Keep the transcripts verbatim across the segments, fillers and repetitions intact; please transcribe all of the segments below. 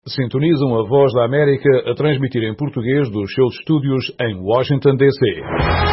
Sintonizam a Voz da América a transmitir em português dos seus estúdios em Washington, D C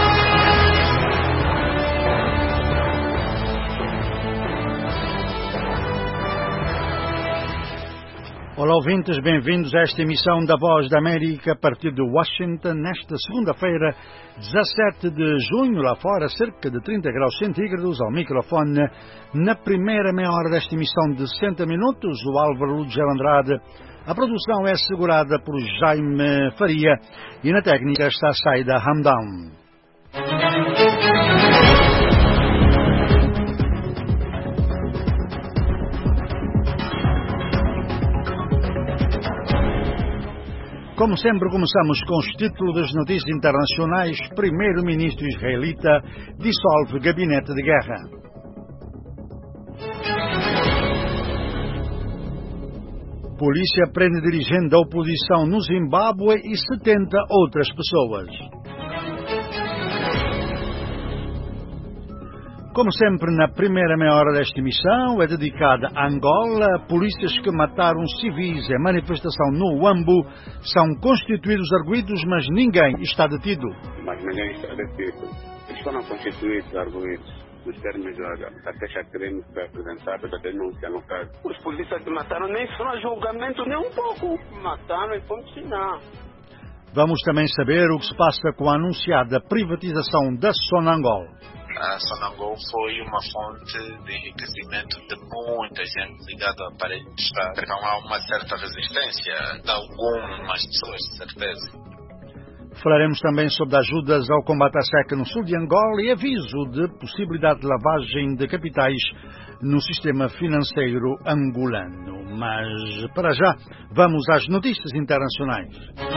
Olá, ouvintes, bem-vindos a esta emissão da Voz da América a partir de Washington, nesta segunda-feira, dezassete de junho, lá fora, cerca de trinta graus centígrados, ao microfone. Na primeira meia hora desta emissão de sessenta minutos, o Álvaro Lugel Andrade. A produção é assegurada por Jaime Faria e na técnica está Saida Hamdan. Como sempre, começamos com os títulos das notícias internacionais. Primeiro-ministro israelita dissolve gabinete de guerra. Polícia prende dirigente da oposição no Zimbábue e setenta outras pessoas. Como sempre, na primeira meia hora desta emissão é dedicada a Angola. Polícias que mataram civis em manifestação no Huambo são constituídos arguidos, mas ninguém está detido. Mas ninguém está detido. Eles foram constituídos arguidos. Nos termos da queixa crime que foi apresentada, da denúncia no caso. Os polícias que mataram nem foram a julgamento nem um pouco. Mataram e ponto final. Vamos também saber o que se passa com a anunciada privatização da Sonangol. A Sonangol foi uma fonte de enriquecimento de muita gente ligada ao aparelho de Estado. Então há uma certa resistência de algumas pessoas, de certeza. Falaremos também sobre ajudas ao combate à seca no sul de Angola e aviso de possibilidade de lavagem de capitais no sistema financeiro angolano. Mas, para já, vamos às notícias internacionais.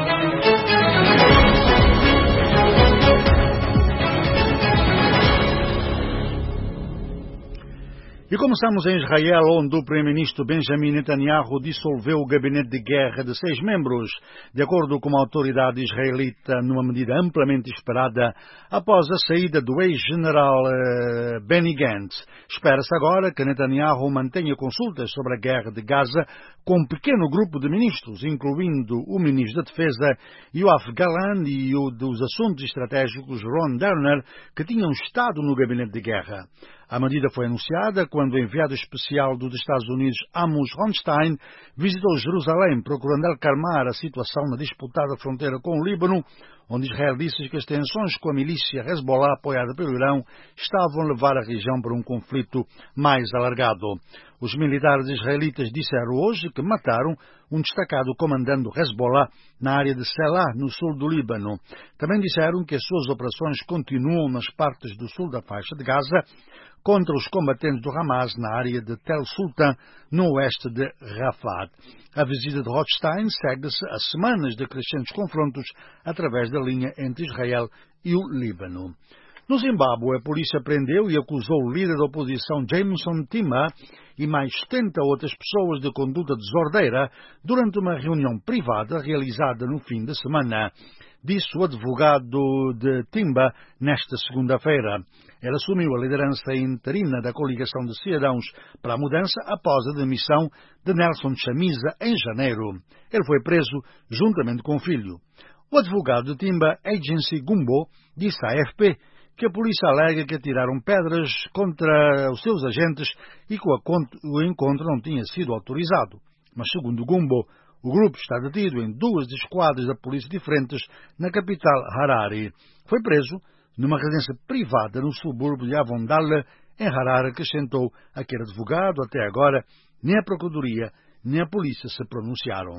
E começamos em Israel, onde o primeiro-ministro Benjamin Netanyahu dissolveu o gabinete de guerra de seis membros, de acordo com a autoridade israelita, numa medida amplamente esperada após a saída do ex-general uh, Benny Gantz. Espera-se agora que Netanyahu mantenha consultas sobre a guerra de Gaza com um pequeno grupo de ministros, incluindo o ministro da Defesa, Yoav Gallant, e o dos Assuntos Estratégicos, Ron Derner, que tinham estado no gabinete de guerra. A medida foi anunciada quando o enviado especial dos Estados Unidos, Amos Hochstein, visitou Jerusalém procurando acalmar a situação na disputada fronteira com o Líbano, onde Israel disse que as tensões com a milícia Hezbollah, apoiada pelo Irão, estavam a levar a região para um conflito mais alargado. Os militares israelitas disseram hoje que mataram um destacado comandante do Hezbollah na área de Selah, no sul do Líbano. Também disseram que as suas operações continuam nas partes do sul da faixa de Gaza contra os combatentes do Hamas na área de Tel Sultan, no oeste de Rafah. A visita de Rothstein segue-se a semanas de crescentes confrontos através da linha entre Israel e o Líbano. No Zimbábue, a polícia prendeu e acusou o líder da oposição Jameson Timba e mais setenta outras pessoas de conduta desordeira durante uma reunião privada realizada no fim de semana, disse o advogado de Timba nesta segunda-feira. Ele assumiu a liderança interina da coligação de cidadãos para a mudança após a demissão de Nelson Chamisa em janeiro. Ele foi preso juntamente com o filho. O advogado de Timba, Agency Gumbo, disse à A F P que a polícia alega que atiraram pedras contra os seus agentes e que o encontro não tinha sido autorizado. Mas, segundo Gumbo, o grupo está detido em duas esquadras da polícia diferentes na capital Harare. Foi preso numa residência privada no subúrbio de Avondale, em Harare, acrescentou aquele advogado. Até agora, nem a Procuradoria nem a polícia se pronunciaram.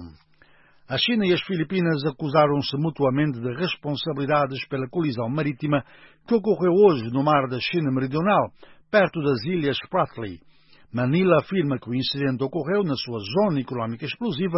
A China e as Filipinas acusaram-se mutuamente de responsabilidades pela colisão marítima que ocorreu hoje no mar da China Meridional, perto das ilhas Spratly. Manila afirma que o incidente ocorreu na sua zona económica exclusiva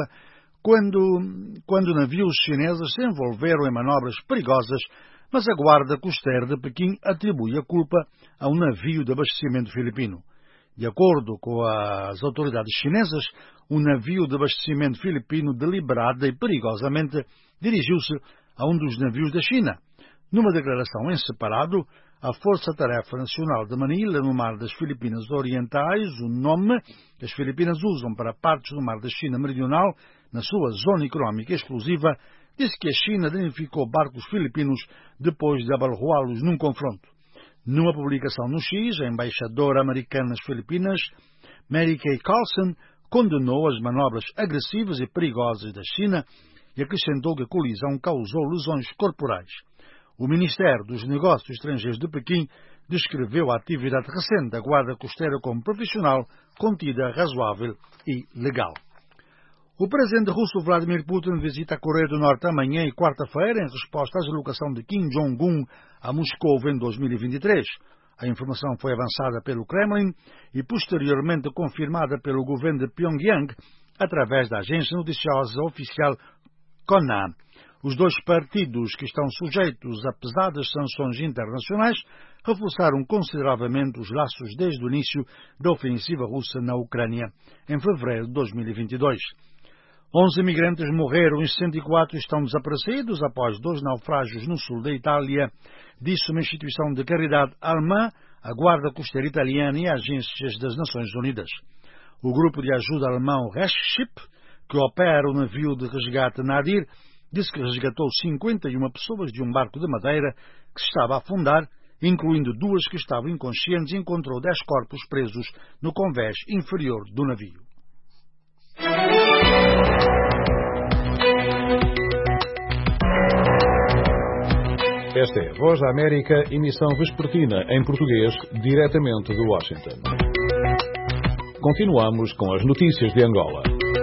quando, quando navios chineses se envolveram em manobras perigosas, mas a Guarda Costeira de Pequim atribui a culpa a um navio de abastecimento filipino. De acordo com as autoridades chinesas, um navio de abastecimento filipino deliberada e perigosamente dirigiu-se a um dos navios da China. Numa declaração em separado, a Força-Tarefa Nacional de Manila, no Mar das Filipinas Orientais, o nome que as Filipinas usam para partes do Mar da China Meridional, na sua zona económica exclusiva, disse que a China danificou barcos filipinos depois de abalroá-los num confronto. Numa publicação no X, a embaixadora americana nas Filipinas, Mary Kay Carlson, condenou as manobras agressivas e perigosas da China e acrescentou que a colisão causou lesões corporais. O Ministério dos Negócios Estrangeiros de Pequim descreveu a atividade recente da Guarda Costeira como profissional, contida, razoável e legal. O presidente russo Vladimir Putin visita a Coreia do Norte amanhã e quarta-feira em resposta à deslocação de Kim Jong-un a Moscou em dois mil e vinte e três. A informação foi avançada pelo Kremlin e posteriormente confirmada pelo governo de Pyongyang através da agência noticiosa oficial Kona. Os dois partidos, que estão sujeitos a pesadas sanções internacionais, reforçaram consideravelmente os laços desde o início da ofensiva russa na Ucrânia, em fevereiro de dois mil e vinte e dois. Onze imigrantes morreram e sessenta e quatro estão desaparecidos após dois naufrágios no sul da Itália, disse uma instituição de caridade alemã, a Guarda Costeira Italiana e agências das Nações Unidas. O grupo de ajuda alemão Rescue, que opera o navio de resgate Nadir, disse que resgatou cinquenta e uma pessoas de um barco de madeira que se estava a afundar, incluindo duas que estavam inconscientes, e encontrou dez corpos presos no convés inferior do navio. Esta é a Voz da América, emissão vespertina em português, diretamente de Washington. Continuamos com as notícias de Angola.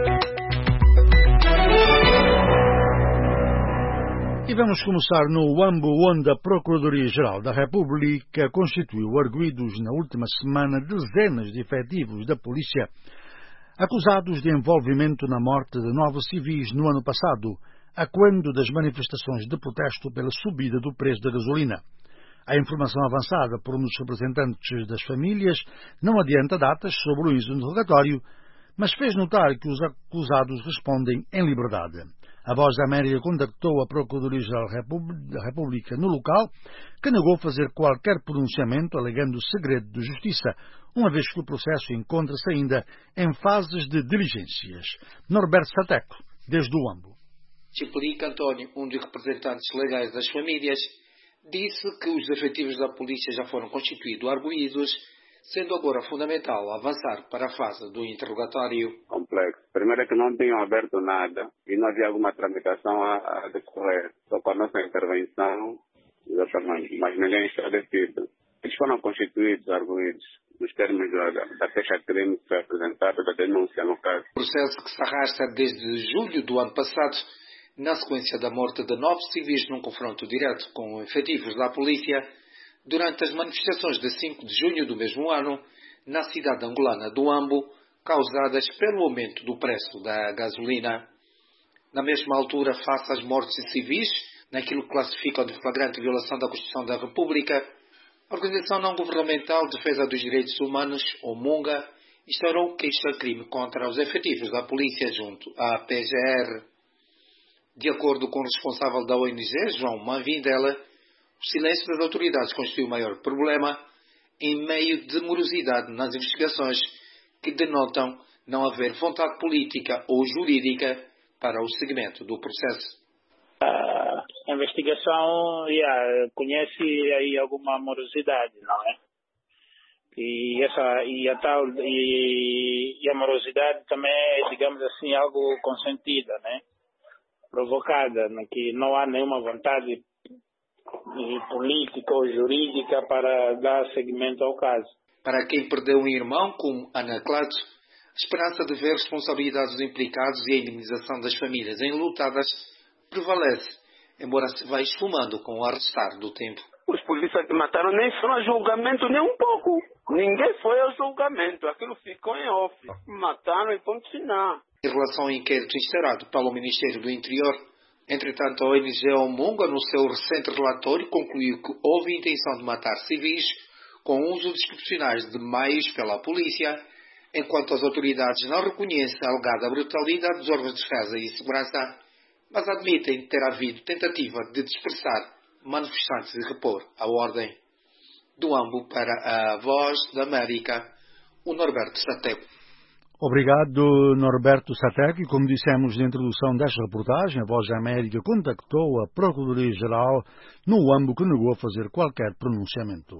E vamos começar no Huambo, onde a Procuradoria-Geral da República constituiu arguidos na última semana dezenas de efetivos da polícia acusados de envolvimento na morte de nove civis no ano passado, a quando das manifestações de protesto pela subida do preço da gasolina. A informação avançada por um dos representantes das famílias não adianta datas sobre o interrogatório, mas fez notar que os acusados respondem em liberdade. A Voz da América contactou a Procuradoria-Geral da República no local, que negou fazer qualquer pronunciamento alegando segredo de justiça, uma vez que o processo encontra-se ainda em fases de diligências. Norberto Sateco, desde o Huambo. Chipurica António, um dos representantes legais das famílias, disse que os efetivos da polícia já foram constituídos arguídos, sendo agora fundamental avançar para a fase do interrogatório. Complexo. Primeiro é que não tinham aberto nada e não havia alguma tramitação a, a decorrer. Só com a nossa intervenção, exatamente, mas ninguém está decidido. Eles foram constituídos arguídos nos termos da, da queixa-crime que foi apresentada, da denúncia no caso. O processo que se arrasta desde julho do ano passado, na sequência da morte de nove civis num confronto direto com efetivos da polícia, durante as manifestações de cinco de junho do mesmo ano, na cidade angolana do Huambo, causadas pelo aumento do preço da gasolina. Na mesma altura, face às mortes de civis, naquilo que classifica de flagrante violação da Constituição da República, a Organização Não-Governamental de Defesa dos Direitos Humanos, OMUNGA, instaurou queixa-crime contra os efetivos da polícia junto à P G R. De acordo com o responsável da O N G, João Manvindela, o silêncio das autoridades constitui o maior problema, em meio de morosidade nas investigações que denotam não haver vontade política ou jurídica para o seguimento do processo. A investigação yeah, conhece aí alguma morosidade, não é? E essa e a tal e, e a morosidade também é, digamos assim, algo consentida, né? Provocada, né? Que não há nenhuma vontade política ou jurídica para dar seguimento ao caso. Para quem perdeu um irmão, como Ana Clato, a esperança de ver responsabilidades dos implicados e a indemnização das famílias enlutadas prevalece, embora se vá esfumando com o arrastar do tempo. Os polícias que mataram nem foram a julgamento nem um pouco. Ninguém foi ao julgamento. Aquilo ficou em off. Mataram e ponto final. Em relação ao inquérito instaurado pelo Ministério do Interior, entretanto, a O N G OMUNGA, no seu recente relatório, concluiu que houve intenção de matar civis com uso desproporcionais de meios pela polícia, enquanto as autoridades não reconhecem a alegada brutalidade dos órgãos de defesa e segurança, mas admitem ter havido tentativa de dispersar manifestantes e repor a ordem. Do Huambo para a Voz da América, o Norberto Sateco. Obrigado, Norberto Satek. E como dissemos na introdução desta reportagem, a Voz da América contactou a Procuradoria-Geral no âmbito que negou a fazer qualquer pronunciamento.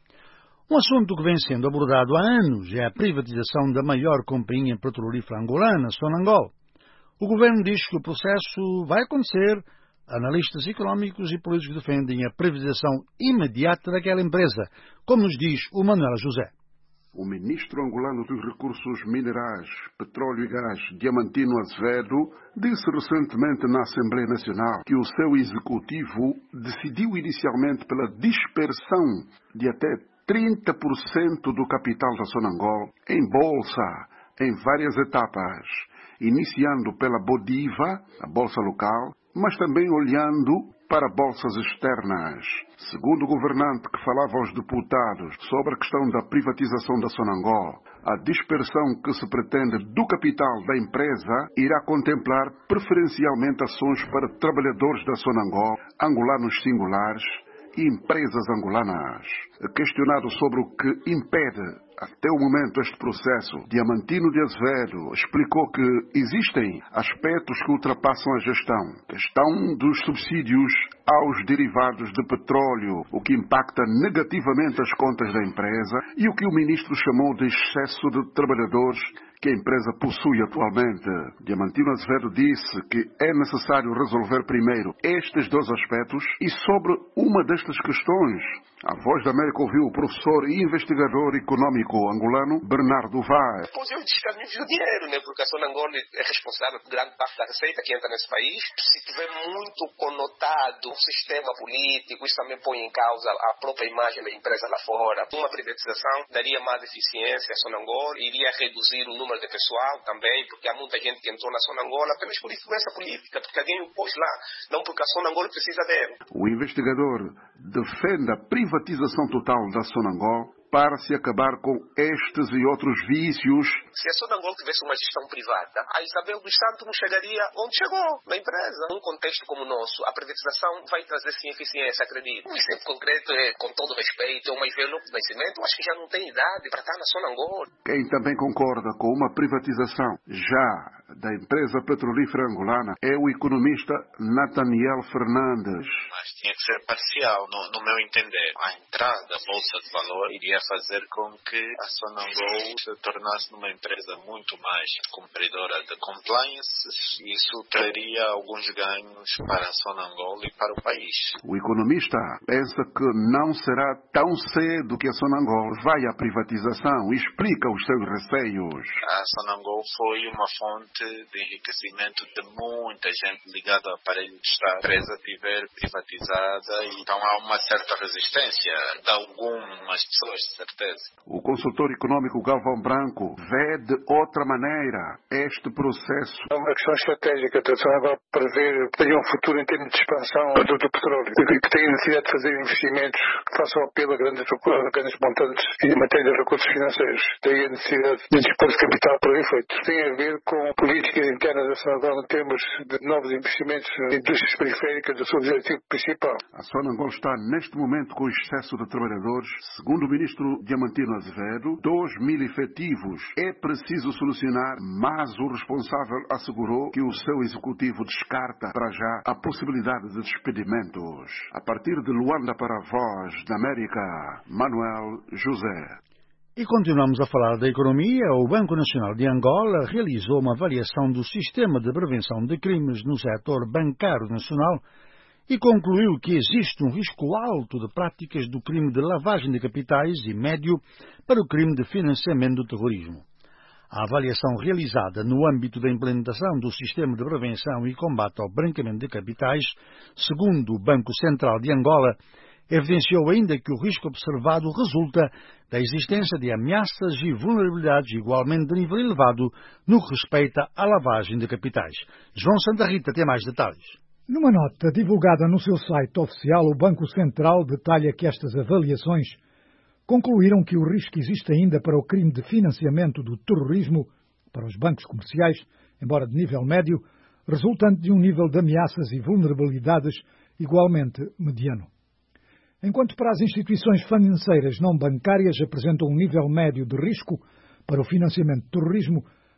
Um assunto que vem sendo abordado há anos é a privatização da maior companhia petrolífera angolana, Sonangol. O governo diz que o processo vai acontecer. Analistas económicos e políticos defendem a privatização imediata daquela empresa, como nos diz o Manuel José. O ministro angolano dos Recursos Minerais, Petróleo e Gás, Diamantino Azevedo, disse recentemente na Assembleia Nacional que o seu executivo decidiu inicialmente pela dispersão de até trinta por cento do capital da Sonangol em bolsa, em várias etapas, iniciando pela Bodiva, a bolsa local, mas também olhando para bolsas externas. Segundo o governante que falava aos deputados sobre a questão da privatização da Sonangol, a dispersão que se pretende do capital da empresa irá contemplar preferencialmente ações para trabalhadores da Sonangol, angolanos singulares e empresas angolanas. Questionado sobre o que impede até o momento este processo, Diamantino de Azevedo explicou que existem aspectos que ultrapassam a gestão. Questão dos subsídios aos derivados de petróleo, o que impacta negativamente as contas da empresa, e o que o ministro chamou de excesso de trabalhadores que a empresa possui atualmente. Diamantino Azevedo disse que é necessário resolver primeiro estes dois aspectos e sobre uma destas questões, a Voz da América ouviu o professor e investigador econômico angolano Bernardo Vaz. Pois eu descaminho o dinheiro, né? Porque a Sonangol é responsável por grande parte da receita que entra nesse país. Se tiver muito conotado o sistema político, isso também põe em causa a própria imagem da empresa lá fora. Uma privatização daria mais eficiência à Sonangol, iria reduzir o número de pessoal também, porque há muita gente que entrou na Sonangol apenas por influência política, porque alguém o pôs lá, não porque a Sonangol precisa dele. O investigador defende a privatização total da Sonangol para se acabar com estes e outros vícios. Se a Sonangol tivesse uma gestão privada, a Isabel dos Santos não chegaria onde chegou, na empresa. Num contexto como o nosso, a privatização vai trazer sim eficiência, acredito. Um exemplo concreto é, com todo respeito, o mais velho do Nascimento, acho que já não tem idade para estar na Sonangol. Quem também concorda com uma privatização já da empresa petrolífera angolana é o economista Nathaniel Fernandes. Mas tinha que ser parcial, no, no meu entender. A entrada da Bolsa de Valor iria fazer com que a Sonangol se tornasse uma empresa muito mais cumpridora de compliance, e isso traria alguns ganhos para a Sonangol e para o país. O economista pensa que não será tão cedo que a Sonangol vai à privatização e explica os seus receios. A Sonangol foi uma fonte de enriquecimento de muita gente ligada ao aparelho de Estado. A empresa estiver privatizada, então há uma certa resistência de algumas pessoas, de certeza. O consultor econômico Galvão Branco vê de outra maneira este processo. É uma questão estratégica da Sonangol para ver um futuro em termos de expansão do, do petróleo, que tem necessidade de fazer investimentos que façam apelo a grandes, a grandes montantes em matéria de recursos financeiros. Daí a necessidade de dispor de capital para o efeito. Tem a ver com políticas internas da Sonangol em termos de novos investimentos em indústrias periféricas do seu objetivo principal. A Sonangol está neste momento com excesso de trabalhadores. Segundo o ministro Diamantino Azevedo, dois mil efetivos é preciso solucionar, mas o responsável assegurou que o seu executivo descarta para já a possibilidade de despedimentos. A partir de Luanda para a Voz da América, Manuel José. E continuamos a falar da economia. O Banco Nacional de Angola realizou uma avaliação do sistema de prevenção de crimes no setor bancário nacional e concluiu que existe um risco alto de práticas do crime de lavagem de capitais e médio para o crime de financiamento do terrorismo. A avaliação realizada no âmbito da implementação do sistema de prevenção e combate ao branqueamento de capitais, segundo o Banco Central de Angola, evidenciou ainda que o risco observado resulta da existência de ameaças e vulnerabilidades igualmente de nível elevado no que respeita à lavagem de capitais. João Santa Rita tem mais detalhes. Numa nota divulgada no seu site oficial, o Banco Central detalha que estas avaliações concluíram que o risco existe ainda para o crime de financiamento do terrorismo para os bancos comerciais, embora de nível médio, resultante de um nível de ameaças e vulnerabilidades igualmente mediano. Enquanto para as instituições financeiras não bancárias apresentam um nível médio de risco para o financiamento do terrorismo,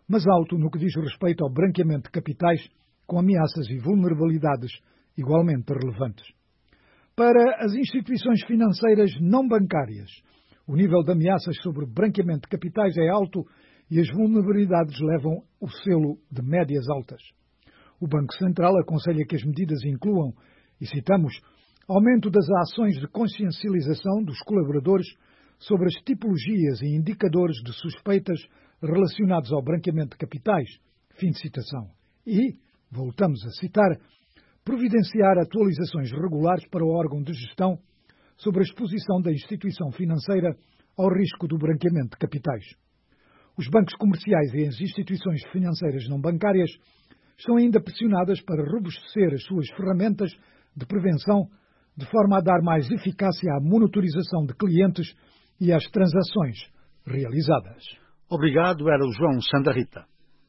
mas alto no que diz respeito ao branqueamento de capitais, com ameaças e vulnerabilidades igualmente relevantes. Para as instituições financeiras não bancárias, o nível de ameaças sobre branqueamento de capitais é alto e as vulnerabilidades levam o selo de médias altas. O Banco Central aconselha que as medidas incluam, e citamos, aumento das ações de consciencialização dos colaboradores sobre as tipologias e indicadores de suspeitas relacionados ao branqueamento de capitais, fim de citação, e, voltamos a citar, providenciar atualizações regulares para o órgão de gestão sobre a exposição da instituição financeira ao risco do branqueamento de capitais. Os bancos comerciais e as instituições financeiras não bancárias estão ainda pressionadas para robustecer as suas ferramentas de prevenção de forma a dar mais eficácia à monitorização de clientes e às transações realizadas. Obrigado, era o João Santa Rita.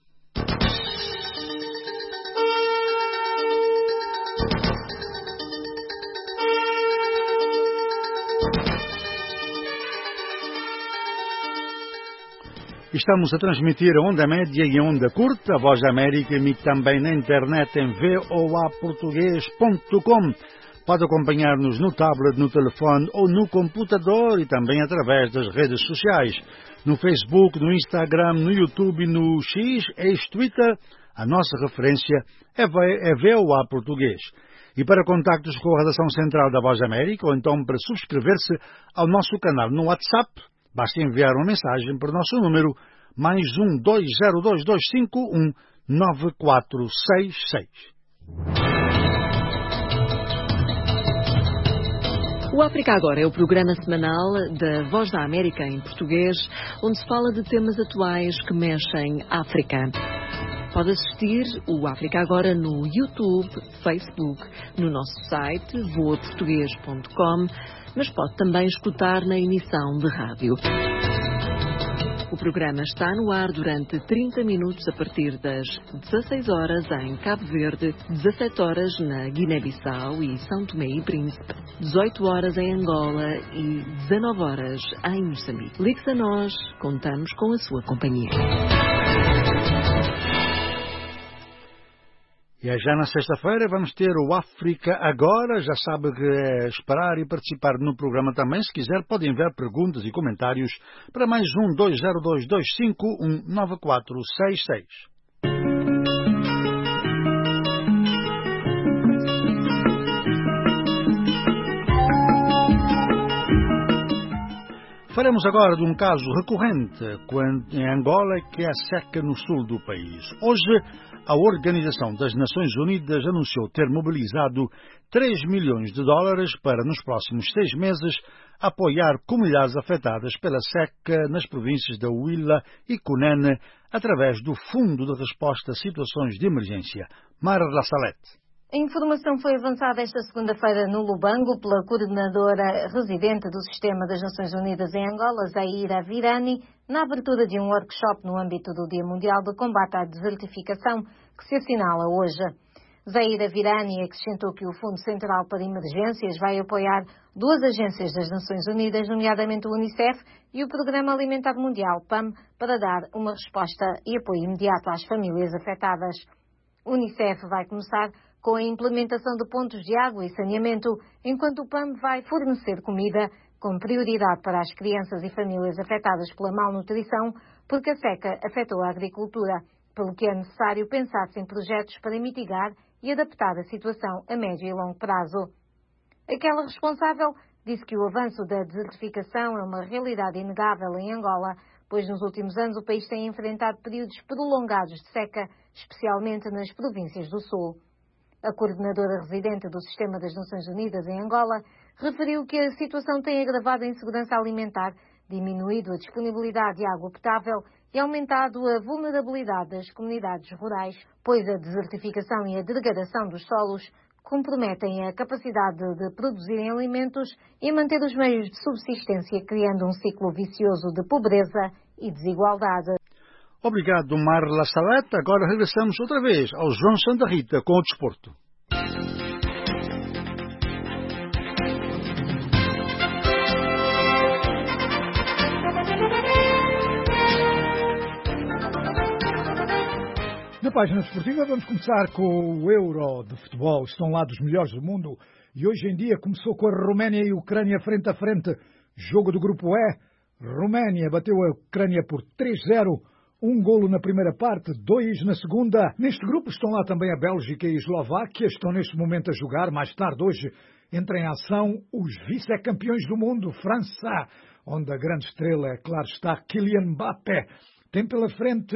Estamos a transmitir a onda média e a onda curta, a Voz da América emite também na internet em v o a português ponto com. Pode acompanhar-nos no tablet, no telefone ou no computador e também através das redes sociais. No Facebook, no Instagram, no YouTube e no X, ex-Twitter, a nossa referência é V O A Português. E para contactos com a redação central da Voz da América ou então para subscrever-se ao nosso canal no WhatsApp, basta enviar uma mensagem para o nosso número mais um dois zero dois dois cinco um nove quatro seis seis. O África Agora é o programa semanal da Voz da América em português, onde se fala de temas atuais que mexem África. Pode assistir o África Agora no YouTube, Facebook, no nosso site voa português ponto com, mas pode também escutar na emissão de rádio. O programa está no ar durante trinta minutos a partir das dezasseis horas em Cabo Verde, dezassete horas na Guiné-Bissau e São Tomé e Príncipe, dezoito horas em Angola e dezanove horas em Moçambique. Ligue-se a nós, contamos com a sua companhia. E já na sexta-feira vamos ter o África Agora. Já sabe que é esperar e participar no programa também. Se quiser, pode enviar perguntas e comentários para mais um dois zero dois dois cinco um nove quatro seis seis. Faremos agora de um caso recorrente em Angola, que é a seca no sul do país. Hoje, a Organização das Nações Unidas anunciou ter mobilizado três milhões de dólares para, nos próximos seis meses, apoiar comunidades afetadas pela seca nas províncias da Huila e Cunene, através do Fundo de Resposta a Situações de Emergência. Mara La Salette. A informação foi avançada esta segunda-feira no Lubango pela coordenadora residente do Sistema das Nações Unidas em Angola, Zaira Virani, na abertura de um workshop no âmbito do Dia Mundial de Combate à Desertificação, que se assinala hoje. Zaira Virani acrescentou que o Fundo Central para Emergências vai apoiar duas agências das Nações Unidas, nomeadamente o Unicef e o Programa Alimentar Mundial, P A M, para dar uma resposta e apoio imediato às famílias afetadas. O Unicef vai começar com a implementação de pontos de água e saneamento, enquanto o P A M vai fornecer comida com prioridade para as crianças e famílias afetadas pela malnutrição, porque a seca afetou a agricultura, pelo que é necessário pensar-se em projetos para mitigar e adaptar a situação a médio e longo prazo. Aquela responsável disse que o avanço da desertificação é uma realidade inegável em Angola, pois nos últimos anos o país tem enfrentado períodos prolongados de seca, especialmente nas províncias do Sul. A coordenadora residente do Sistema das Nações Unidas em Angola referiu que a situação tem agravado a insegurança alimentar, diminuído a disponibilidade de água potável e aumentado a vulnerabilidade das comunidades rurais, pois a desertificação e a degradação dos solos comprometem a capacidade de produzirem alimentos e manter os meios de subsistência, criando um ciclo vicioso de pobreza e desigualdade. Obrigado, Marla Salete. Agora regressamos outra vez ao João Santa Rita com o desporto. Nesta página esportiva vamos começar com o Euro de futebol. Estão lá dos melhores do mundo e hoje em dia começou com a Roménia e a Ucrânia frente a frente. Jogo do grupo E. Roménia bateu a Ucrânia por três a zero. Um golo na primeira parte, dois na segunda. Neste grupo estão lá também a Bélgica e a Eslováquia. Estão neste momento a jogar. Mais tarde hoje entra em ação os vice-campeões do mundo, França, onde a grande estrela, claro está, Kylian Mbappé. Tem pela frente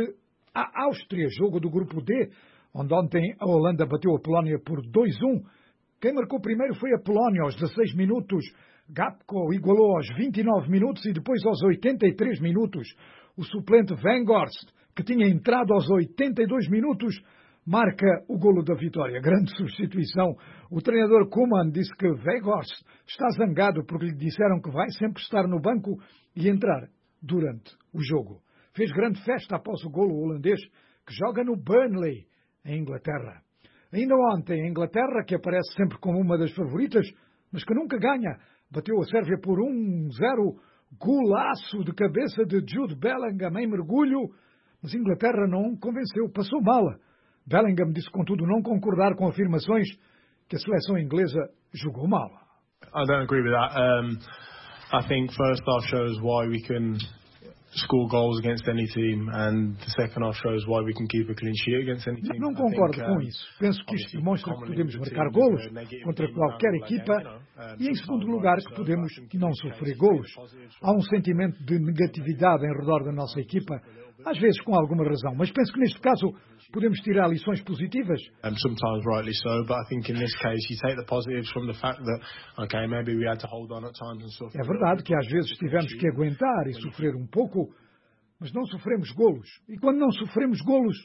a Áustria, jogo do grupo D, onde ontem a Holanda bateu a Polónia por dois a um. Quem marcou primeiro foi a Polónia aos dezasseis minutos. Gakpo igualou aos vinte e nove minutos e depois aos oitenta e três minutos. O suplente Weghorst, que tinha entrado aos oitenta e dois minutos, marca o golo da vitória. Grande substituição. O treinador Koeman disse que Weghorst está zangado porque lhe disseram que vai sempre estar no banco e entrar durante o jogo. Fez grande festa após o golo holandês, que joga no Burnley, em Inglaterra. Ainda ontem, a Inglaterra, que aparece sempre como uma das favoritas, mas que nunca ganha, bateu a Sérvia por um a zero, golaço de cabeça de Jude Bellingham em mergulho, mas a Inglaterra não convenceu, passou mal. Bellingham disse, contudo, não concordar com afirmações que a seleção inglesa jogou mal. I don't agree with that. Um, I think first half shows why we can score goals against any team, and the second half shows why we can keep a clean sheet against any team. Não concordo com isso. Penso que isto demonstra que podemos marcar golos contra qualquer equipa e, em segundo lugar, que podemos não sofrer golos. Há um sentimento de negatividade em redor da nossa equipa, às vezes com alguma razão, mas penso que neste caso podemos tirar lições positivas. And sometimes rightly so, but I think in this case you take the positives from the fact that okay, maybe we had to hold on at times and stuff. É verdade que às vezes tivemos que aguentar e sofrer um pouco, mas não sofremos golos. E quando não sofremos golos,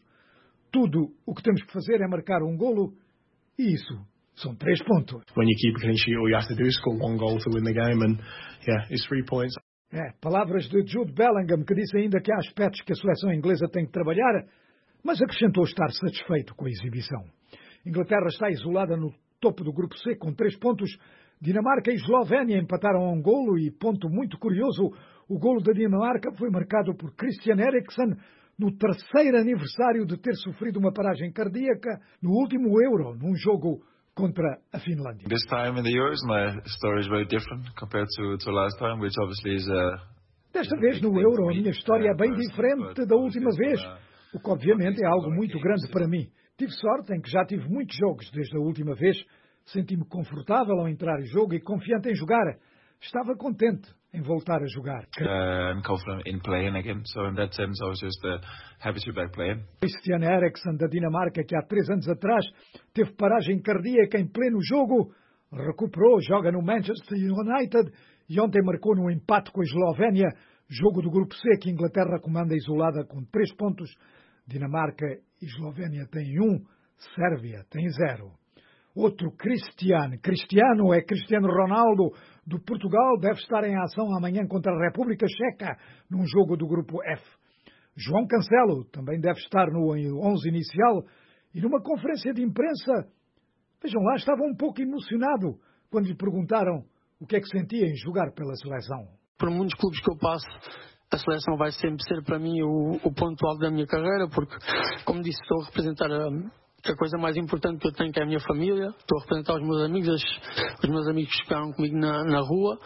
tudo o que temos que fazer é marcar um golo e isso são três pontos. When you keep a clean sheet, all you have to do is score one goal to win the game, and yeah, it's three points. É, palavras de Jude Bellingham, que disse ainda que há aspectos que a seleção inglesa tem que trabalhar, mas acrescentou estar satisfeito com a exibição. Inglaterra está isolada no topo do grupo C com três pontos. Dinamarca e Eslovénia empataram a um golo e, ponto muito curioso, o golo da Dinamarca foi marcado por Christian Eriksen no terceiro aniversário de ter sofrido uma paragem cardíaca no último Euro, num jogo contra a Finlândia. This time in the Euros, my story is very different compared to, to last time, which obviously is a... Desta vez no Euro, a minha história é bem diferente da última vez, o que obviamente é algo muito grande para mim. Tive sorte em que já tive muitos jogos desde a última vez. Senti-me confortável ao entrar em jogo e confiante em jogar. Estava contente em voltar a jogar. Uh, confident in playing again. So in that sense, I was just uh, happy to be back playing. Christian Eriksen da Dinamarca, que há três anos atrás teve paragem cardíaca em pleno jogo, recuperou, joga no Manchester United e ontem marcou no empate com a Eslovénia, jogo do grupo C que a Inglaterra comanda isolada com três pontos. Dinamarca e Eslovénia têm um, Sérvia tem zero. Outro Cristiano. Cristiano é Cristiano Ronaldo, do Portugal, deve estar em ação amanhã contra a República Checa, num jogo do grupo F. João Cancelo também deve estar no onze inicial e numa conferência de imprensa, vejam lá, estava um pouco emocionado quando lhe perguntaram o que é que sentia em jogar pela seleção. Por muitos clubes que eu passo, a seleção vai sempre ser para mim o, o ponto alto da minha carreira, porque, como disse, estou a representar a, a coisa mais importante que eu tenho, que é a minha família. Estou a representar os meus amigos, as, os meus amigos que ficaram comigo na, na rua,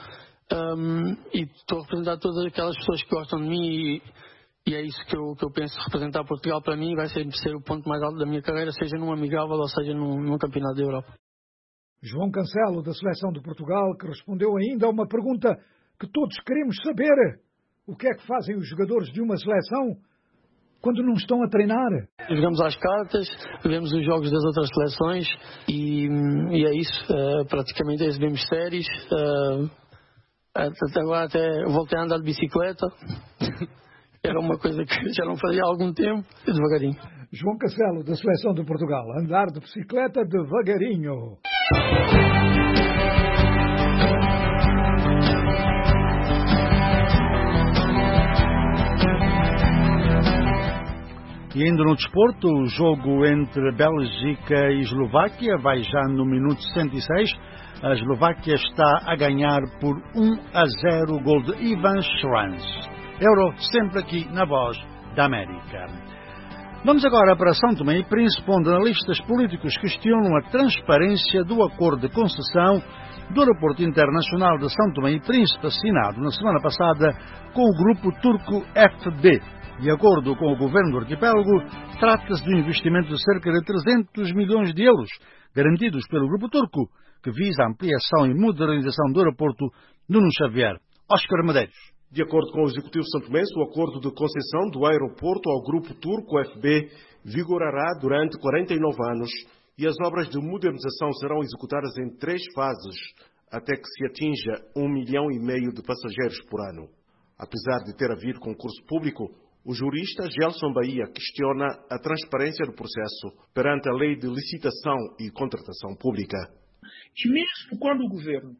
um, e estou a representar todas aquelas pessoas que gostam de mim, e, e é isso que eu, que eu penso. Representar Portugal para mim vai sempre ser o ponto mais alto da minha carreira, seja num amigável ou seja num, num campeonato da Europa. João Cancelo, da Seleção de Portugal, que respondeu ainda a uma pergunta que todos queremos saber. O que é que fazem os jogadores de uma seleção quando não estão a treinar? Jogamos às cartas, vemos os jogos das outras seleções e, e é isso. Uh, praticamente exibimos séries. Uh, até agora até voltei a andar de bicicleta. Era uma coisa que já não fazia há algum tempo, e devagarinho. João Cancelo, da Seleção de Portugal, andar de bicicleta devagarinho. E ainda no desporto, o jogo entre Bélgica e Eslováquia vai já no minuto sessenta e seis. A Eslováquia está a ganhar por um a zero, gol de Ivan Schranz. Euro sempre aqui na Voz da América. Vamos agora para São Tomé e Príncipe, onde analistas políticos questionam a transparência do acordo de concessão do Aeroporto Internacional de São Tomé e Príncipe, assinado na semana passada com o grupo turco F B. De acordo com o governo do arquipélago, trata-se de um investimento de cerca de trezentos milhões de euros, garantidos pelo grupo turco, que visa a ampliação e modernização do aeroporto Nuno Xavier. Óscar Medeiros. De acordo com o Executivo santomense, o acordo de concessão do aeroporto ao grupo turco F B vigorará durante quarenta e nove anos e as obras de modernização serão executadas em três fases, até que se atinja um milhão e meio de passageiros por ano. Apesar de ter havido concurso público, o jurista Gelson Bahia questiona a transparência do processo perante a lei de licitação e contratação pública. E mesmo quando o governo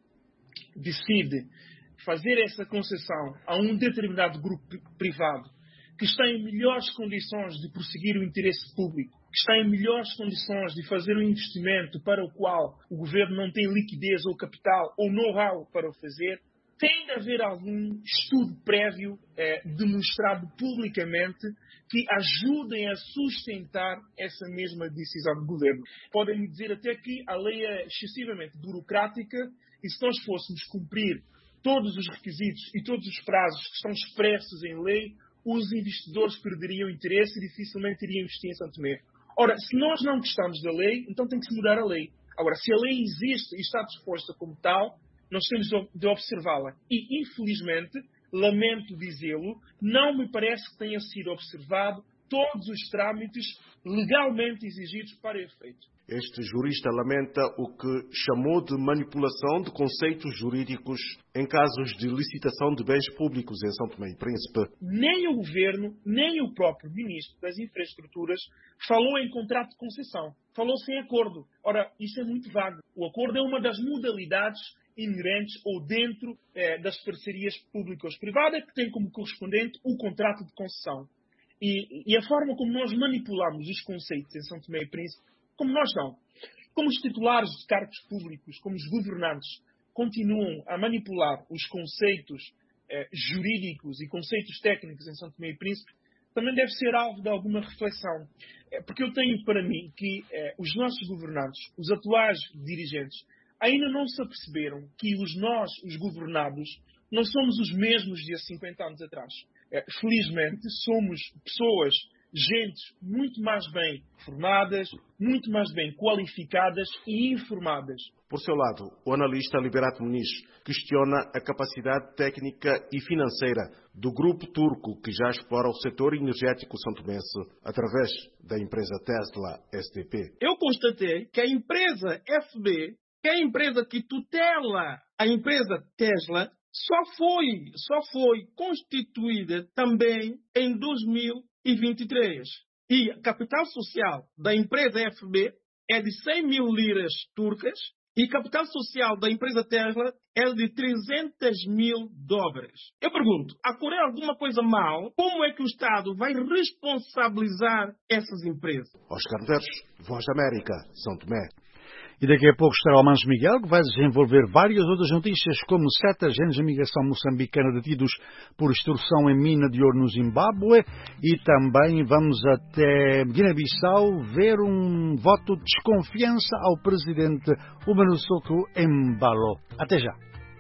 decide fazer essa concessão a um determinado grupo privado que está em melhores condições de prosseguir o interesse público, que está em melhores condições de fazer um investimento para o qual o governo não tem liquidez ou capital ou know-how para o fazer, tem de haver algum estudo prévio eh, demonstrado publicamente que ajudem a sustentar essa mesma decisão do governo. Podem dizer até que a lei é excessivamente burocrática e se nós fôssemos cumprir todos os requisitos e todos os prazos que estão expressos em lei, os investidores perderiam interesse e dificilmente iriam investir em São Tomé. Ora, se nós não gostamos da lei, então tem que se mudar a lei. Agora, se a lei existe e está disposta como tal, nós temos de observá-la. E, infelizmente, lamento dizê-lo, não me parece que tenha sido observado todos os trâmites legalmente exigidos para efeito. Este jurista lamenta o que chamou de manipulação de conceitos jurídicos em casos de licitação de bens públicos em São Tomé e Príncipe. Nem o governo, nem o próprio ministro das Infraestruturas falou em contrato de concessão. Falou-se em acordo. Ora, isso é muito vago. O acordo é uma das modalidades inerentes ou dentro eh, das parcerias públicas-privadas que tem como correspondente o contrato de concessão. E, e a forma como nós manipulamos os conceitos em São Tomé e Príncipe, como nós não, como os titulares de cargos públicos, como os governantes, continuam a manipular os conceitos eh, jurídicos e conceitos técnicos em São Tomé e Príncipe, também deve ser alvo de alguma reflexão. Eh, porque eu tenho para mim que eh, os nossos governantes, os atuais dirigentes, ainda não se aperceberam que os nós, os governados, não somos os mesmos de há cinquenta anos atrás. Eh, felizmente, somos pessoas, gentes muito mais bem formadas, muito mais bem qualificadas e informadas. Por seu lado, o analista Liberato Muniz questiona a capacidade técnica e financeira do grupo turco que já explora o setor energético santomense através da empresa Tesla S T P. Eu constatei que a empresa F B, que é a empresa que tutela a empresa Tesla, só foi, só foi constituída também em dois mil e vinte e três. E a capital social da empresa F B é de cem mil liras turcas e a capital social da empresa Tesla é de trezentos mil dólares. Eu pergunto, ocorreu alguma coisa mal? Como é que o Estado vai responsabilizar essas empresas? Óscar Medeiros, Voz da América, São Tomé. E daqui a pouco estará o Manso Miguel, que vai desenvolver várias outras notícias, como sete agentes de imigração moçambicana detidos por extorsão em mina de ouro no Zimbábue, e também vamos até Guiné-Bissau ver um voto de desconfiança ao presidente Umaro Sissoco Embalo. Até já.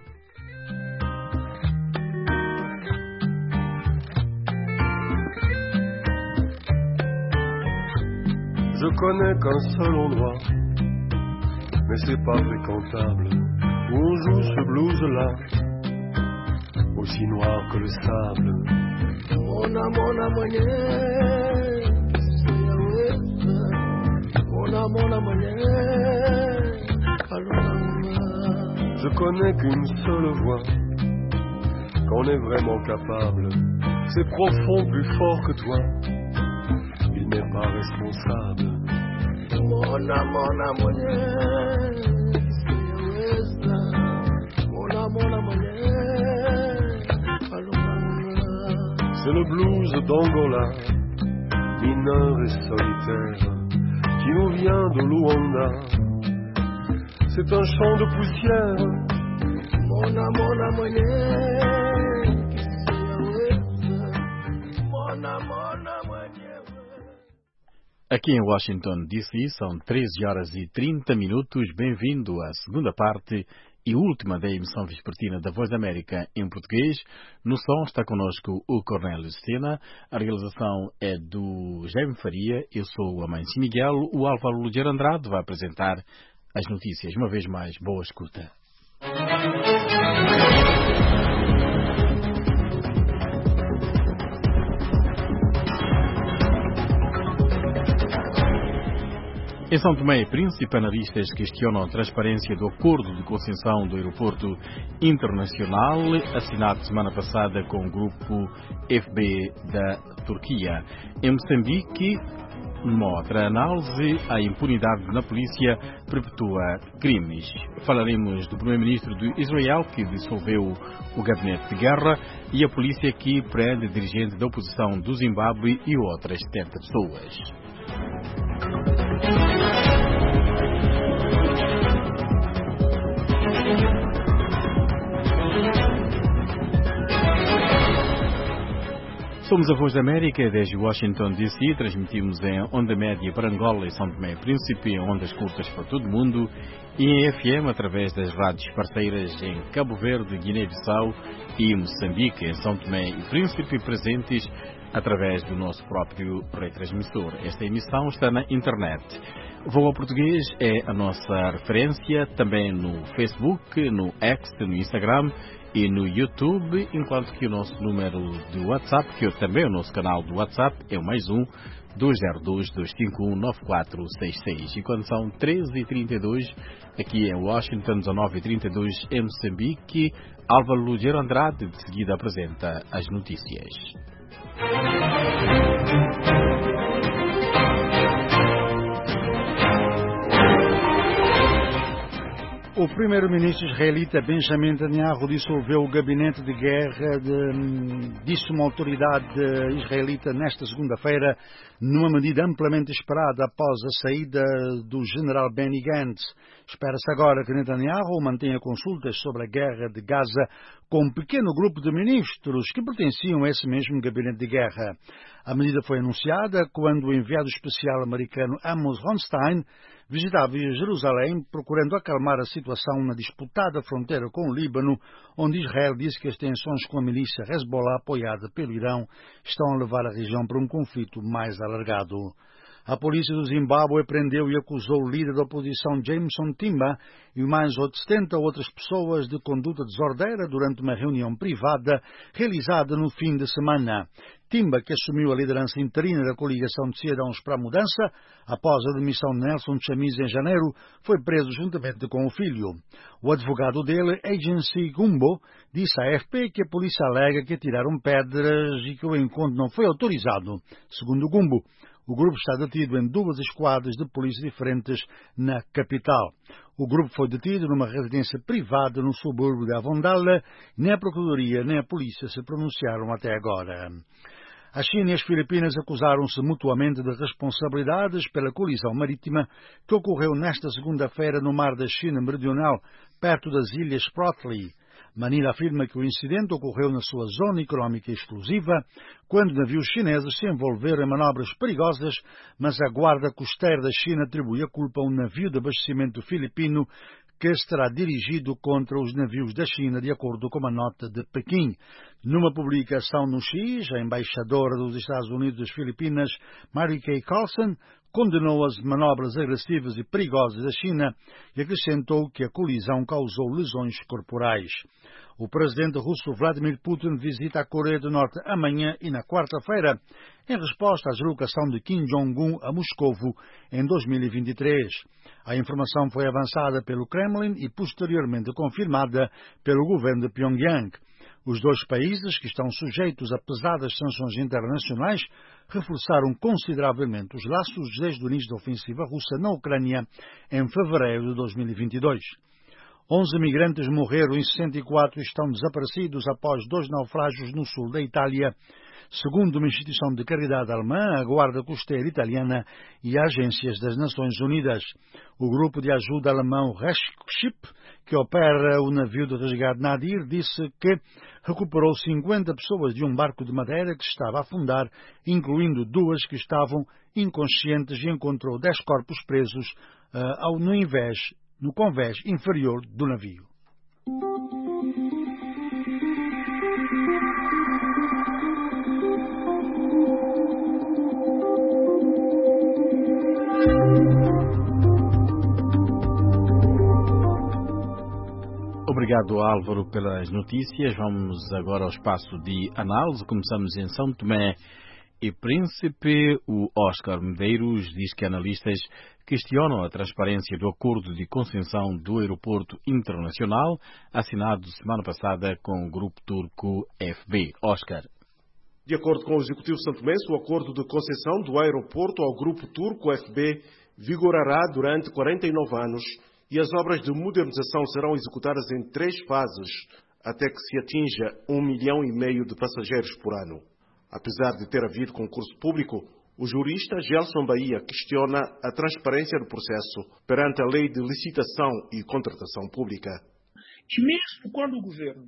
Je connais qu'un seul endroit, mais c'est pas fréquentable, où on joue ce blues-là, aussi noir que le sable. Mona, mona, mona, mona, mona, je connais qu'une seule voix, quand on est vraiment capable, c'est profond, plus fort que toi, il n'est pas responsable. Mona, mona, mona, mona, mona, mona, c'est le blues d'Angola, mineur et solitaire, qui nous vient de Luanda. C'est un champ de poussière. Mona, mona, mona, mona, mona, mona. Aqui em Washington, D C, são treze horas e trinta minutos. Bem-vindo à segunda parte e última da emissão vespertina da Voz da América em português. No som está connosco o Cornélio Stena. A realização é do Jaime Faria. Eu sou o Amancio Miguel. O Álvaro Luger Andrade vai apresentar as notícias. Uma vez mais, boa escuta. Em São Tomé e Príncipe, analistas questionam a transparência do acordo de concessão do aeroporto internacional assinado semana passada com o grupo F B da Turquia. Em Moçambique, numa outra análise, a impunidade na polícia perpetua crimes. Falaremos do primeiro-ministro de Israel, que dissolveu o gabinete de guerra, e a polícia que prende dirigente da oposição do Zimbábue e outras setenta pessoas. Somos a Voz da América desde Washington, D C. Transmitimos em onda média para Angola e São Tomé e Príncipe, em ondas curtas para todo o mundo e em F M através das rádios parceiras em Cabo Verde, Guiné-Bissau e Moçambique, em São Tomé e Príncipe, presentes através do nosso próprio retransmissor. Esta emissão está na internet. Voo ao Português é a nossa referência, também no Facebook, no X, no Instagram e no YouTube, enquanto que o nosso número de WhatsApp, que é também o nosso canal do WhatsApp, é o mais um, dois zero dois, dois cinco um, nove quatro seis seis. E quando são treze e trinta e dois, aqui em Washington, dezenove e trinta e dois em Moçambique, Álvaro Luger Andrade de seguida apresenta as notícias. O primeiro-ministro israelita Benjamin Netanyahu dissolveu o gabinete de guerra, de, disse uma autoridade israelita nesta segunda-feira, numa medida amplamente esperada após a saída do general Benny Gantz. Espera-se agora que Netanyahu mantenha consultas sobre a guerra de Gaza com um pequeno grupo de ministros que pertenciam a esse mesmo gabinete de guerra. A medida foi anunciada quando o enviado especial americano Amos Hochstein visitava Jerusalém procurando acalmar a situação na disputada fronteira com o Líbano, onde Israel diz que as tensões com a milícia Hezbollah, apoiada pelo Irão, estão a levar a região para um conflito mais alargado. A polícia do Zimbábue prendeu e acusou o líder da oposição Jameson Timba e mais setenta outras pessoas de conduta desordeira durante uma reunião privada realizada no fim de semana. Timba, que assumiu a liderança interina da coligação de cidadãos para a mudança, após a demissão de Nelson Chamisa em janeiro, foi preso juntamente com o filho. O advogado dele, Agency Gumbo, disse à A F P que a polícia alega que atiraram pedras e que o encontro não foi autorizado. Segundo Gumbo, o grupo está detido em duas esquadras de polícia diferentes na capital. O grupo foi detido numa residência privada no subúrbio de Avondale. Nem a Procuradoria nem a polícia se pronunciaram até agora. A China e as Filipinas acusaram-se mutuamente de responsabilidades pela colisão marítima que ocorreu nesta segunda-feira no mar da China Meridional, perto das ilhas Spratly. Manila afirma que o incidente ocorreu na sua zona económica exclusiva, quando navios chineses se envolveram em manobras perigosas, mas a Guarda Costeira da China atribui a culpa a um navio de abastecimento filipino que estará dirigido contra os navios da China, de acordo com uma nota de Pequim. Numa publicação no X, a embaixadora dos Estados Unidos das Filipinas, Mary Kay Carlson, condenou as manobras agressivas e perigosas da China e acrescentou que a colisão causou lesões corporais. O presidente russo Vladimir Putin visita a Coreia do Norte amanhã e na quarta-feira, em resposta à deslocação de Kim Jong-un a Moscovo em dois mil e vinte e três. A informação foi avançada pelo Kremlin e posteriormente confirmada pelo governo de Pyongyang. Os dois países, que estão sujeitos a pesadas sanções internacionais, reforçaram consideravelmente os laços desde o início da ofensiva russa na Ucrânia em fevereiro de dois mil e vinte e dois. Onze migrantes morreram e sessenta e quatro estão desaparecidos após dois naufrágios no sul da Itália, Segundo uma instituição de caridade alemã, a Guarda Costeira italiana e agências das Nações Unidas. O grupo de ajuda alemão Rescue, que opera o navio de resgate Nadir, disse que recuperou cinquenta pessoas de um barco de madeira que se estava a afundar, incluindo duas que estavam inconscientes, e encontrou dez corpos presos uh, ao, no, invés, no convés inferior do navio. Obrigado, Álvaro, pelas notícias. Vamos agora ao espaço de análise. Começamos em São Tomé e Príncipe. O Oscar Medeiros diz que analistas questionam a transparência do acordo de concessão do aeroporto internacional assinado semana passada com o grupo turco F B. Oscar. De acordo com o Executivo santomense, o acordo de concessão do aeroporto ao grupo turco F B vigorará durante quarenta e nove anos e as obras de modernização serão executadas em três fases, até que se atinja um milhão e meio de passageiros por ano. Apesar de ter havido concurso público, o jurista Gelson Bahia questiona a transparência do processo perante a lei de licitação e contratação pública. E mesmo quando o governo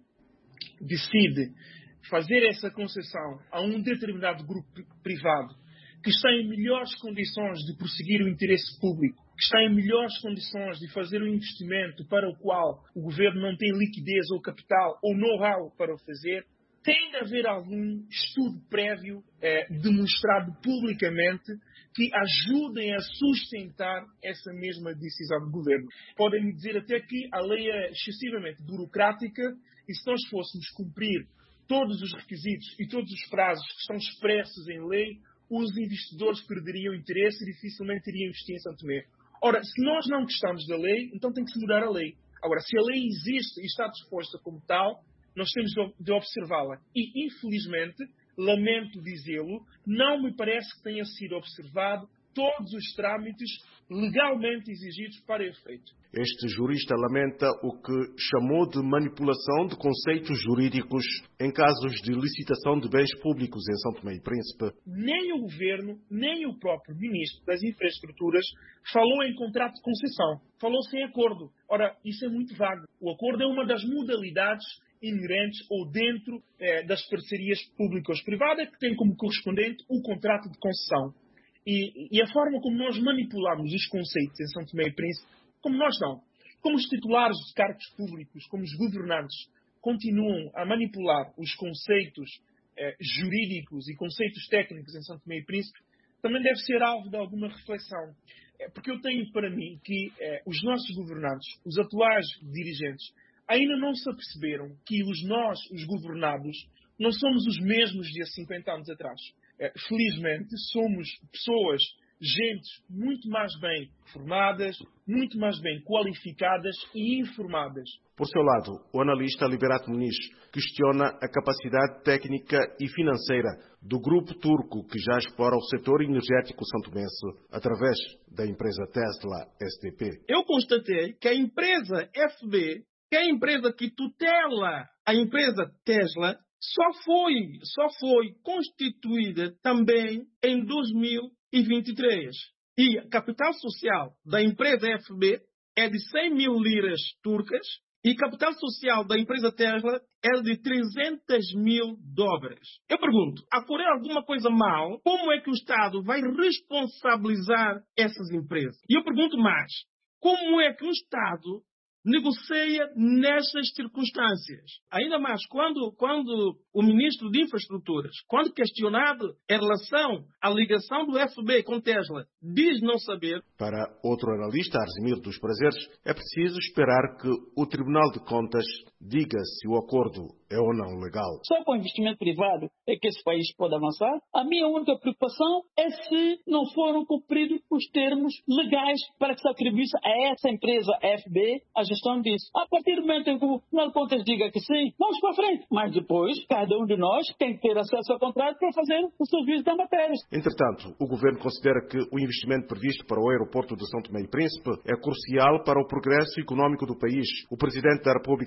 decide fazer essa concessão a um determinado grupo privado que está em melhores condições de prosseguir o interesse público, que está em melhores condições de fazer um investimento para o qual o governo não tem liquidez ou capital ou know-how para o fazer, tem de haver algum estudo prévio eh, demonstrado publicamente que ajudem a sustentar essa mesma decisão do governo. Podem dizer até que a lei é excessivamente burocrática e se nós fôssemos cumprir todos os requisitos e todos os prazos que estão expressos em lei, os investidores perderiam interesse e dificilmente iriam investir em São Tomé. Ora, se nós não gostamos da lei, então tem que se mudar a lei. Agora, se a lei existe e está disposta como tal, nós temos de observá-la. E, infelizmente, lamento dizê-lo, não me parece que tenha sido observado todos os trâmites legalmente exigidos para efeito. Este jurista lamenta o que chamou de manipulação de conceitos jurídicos em casos de licitação de bens públicos em São Tomé e Príncipe. Nem o governo, nem o próprio ministro das Infraestruturas falou em contrato de concessão. Falou-se em acordo. Ora, isso é muito vago. O acordo é uma das modalidades inerentes ou dentro eh, das parcerias públicas-privadas que tem como correspondente o contrato de concessão. E, e a forma como nós manipulamos os conceitos em São Tomé e Príncipe, como nós não, como os titulares de cargos públicos, como os governantes, continuam a manipular os conceitos eh, jurídicos e conceitos técnicos em São Tomé e Príncipe, também deve ser alvo de alguma reflexão. É, porque eu tenho para mim que eh, os nossos governantes, os atuais dirigentes, ainda não se aperceberam que os nós, os governados, não somos os mesmos de há cinquenta anos atrás. Felizmente, somos pessoas, gentes muito mais bem formadas, muito mais bem qualificadas e informadas. Por seu lado, o analista Liberato Muniz questiona a capacidade técnica e financeira do grupo turco que já explora o setor energético santomense através da empresa Tesla S D P. Eu constatei que a empresa F B, que é a empresa que tutela a empresa Tesla, Só foi, só foi constituída também em dois mil e vinte e três. E a capital social da empresa F B é de cem mil liras turcas e a capital social da empresa Tesla é de trezentos mil dólares. Eu pergunto, a ocorrer alguma coisa mal, como é que o Estado vai responsabilizar essas empresas? E eu pergunto mais, como é que o Estado negocia nestas circunstâncias? Ainda mais quando, quando o ministro de Infraestruturas, quando questionado em relação à ligação do F B com Tesla, diz não saber. Para outro analista, Arsimir dos Prazeres, é preciso esperar que o Tribunal de Contas diga se o acordo é ou não legal. Só com investimento privado é que esse país pode avançar. A minha única preocupação é se não foram cumpridos os termos legais para que se atribuísse a essa empresa F B a gestão disso. A partir do momento em que o Tribunal de Contas diga que sim, vamos para frente. Mas depois, cada um de nós tem que ter acesso ao contrato para fazer o serviço da matéria. Entretanto, o Governo considera que o investimento previsto para o aeroporto de São Tomé e Príncipe é crucial para o progresso económico do país. O Presidente da República também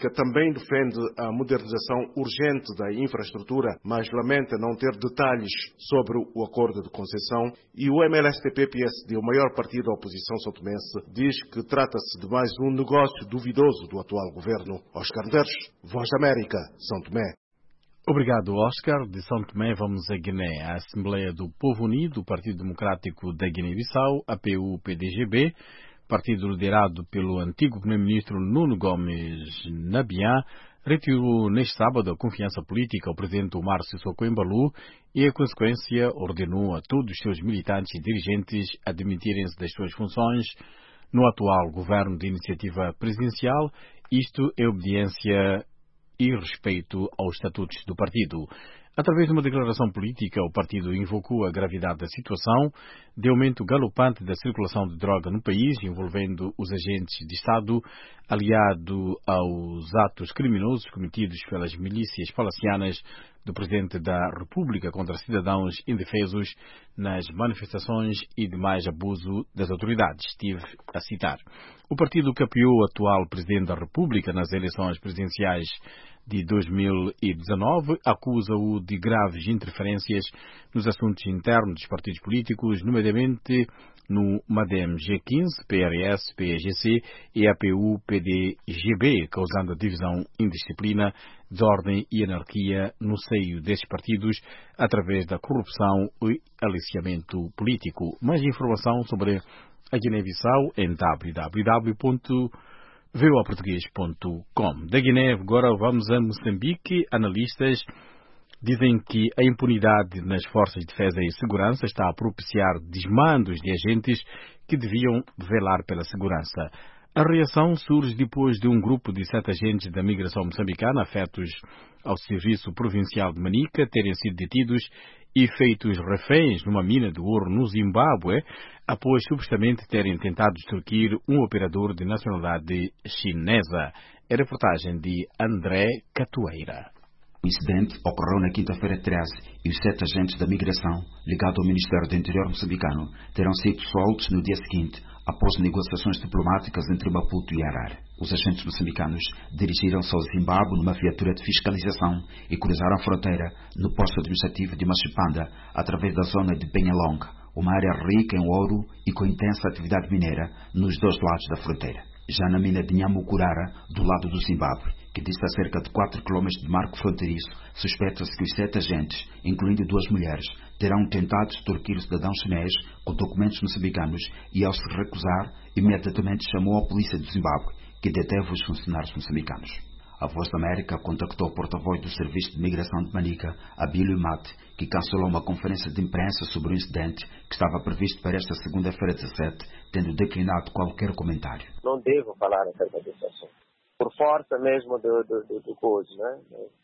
também defende a modernização urgente da infraestrutura, mas lamenta não ter detalhes sobre o acordo de concessão. E o M L S T P P S D, o maior partido da oposição são-tomense, diz que trata-se de mais um negócio duvidoso do atual governo. Oscar Medeiros, Voz da América, São Tomé. Obrigado, Oscar. De São Tomé vamos a Guiné. A Assembleia do Povo Unido, o Partido Democrático da Guiné-Bissau, A P U P D G B, partido liderado pelo antigo primeiro-ministro Nuno Gomes Nabian, retirou neste sábado a confiança política ao presidente Omar Sissoko Embalou e, a consequência, ordenou a todos os seus militantes e dirigentes a demitirem-se das suas funções no atual governo de iniciativa presidencial. Isto é obediência e respeito aos estatutos do partido. Através de uma declaração política, o partido invocou a gravidade da situação de aumento galopante da circulação de droga no país, envolvendo os agentes de Estado, aliado aos atos criminosos cometidos pelas milícias palacianas do Presidente da República contra cidadãos indefesos nas manifestações e demais abuso das autoridades. Estive a citar. O partido que apoiou o atual Presidente da República nas eleições presidenciais de dois mil e dezanove acusa-o de graves interferências nos assuntos internos dos partidos políticos, nomeadamente no MADEM G quinze, P R S, P E G C e A P U P D G B, causando a divisão, indisciplina, desordem e anarquia no seio destes partidos através da corrupção e aliciamento político. Mais informação sobre a Guiné-Bissau em w w w ponto voa português ponto com. Da Guiné, agora vamos a Moçambique. Analistas dizem que a impunidade nas forças de defesa e segurança está a propiciar desmandos de agentes que deviam velar pela segurança. A reação surge depois de um grupo de sete agentes da migração moçambicana afetos ao Serviço Provincial de Manica terem sido detidos e feitos reféns numa mina de ouro no Zimbábue, após supostamente terem tentado extorquir um operador de nacionalidade chinesa. É a reportagem de André Catoeira. O incidente ocorreu na quinta-feira treze e os sete agentes da migração, ligados ao Ministério do Interior moçambicano, terão sido soltos no dia seguinte, após negociações diplomáticas entre Maputo e Harare. Os agentes moçambicanos dirigiram-se ao Zimbábue numa viatura de fiscalização e cruzaram a fronteira no posto administrativo de Machipanda, através da zona de Penhalonga, uma área rica em ouro e com intensa atividade mineira nos dois lados da fronteira. Já na mina de Nhamukurara, do lado do Zimbábue, que dista cerca de quatro quilômetros de marco fronteiriço, suspeita-se que os sete agentes, incluindo duas mulheres, terão tentado extorquir o cidadão chinês com documentos moçambicanos e, ao se recusar, imediatamente chamou a polícia do Zimbábue, que deteve os funcionários moçambicanos. A Voz da América contactou o porta-voz do Serviço de Migração de Manica, Abílio Mate, que cancelou uma conferência de imprensa sobre o incidente que estava previsto para esta segunda-feira dezassete, tendo declinado qualquer comentário. Não devo falar acerca desse assunto. Por força mesmo do, do, do, do coisa, né?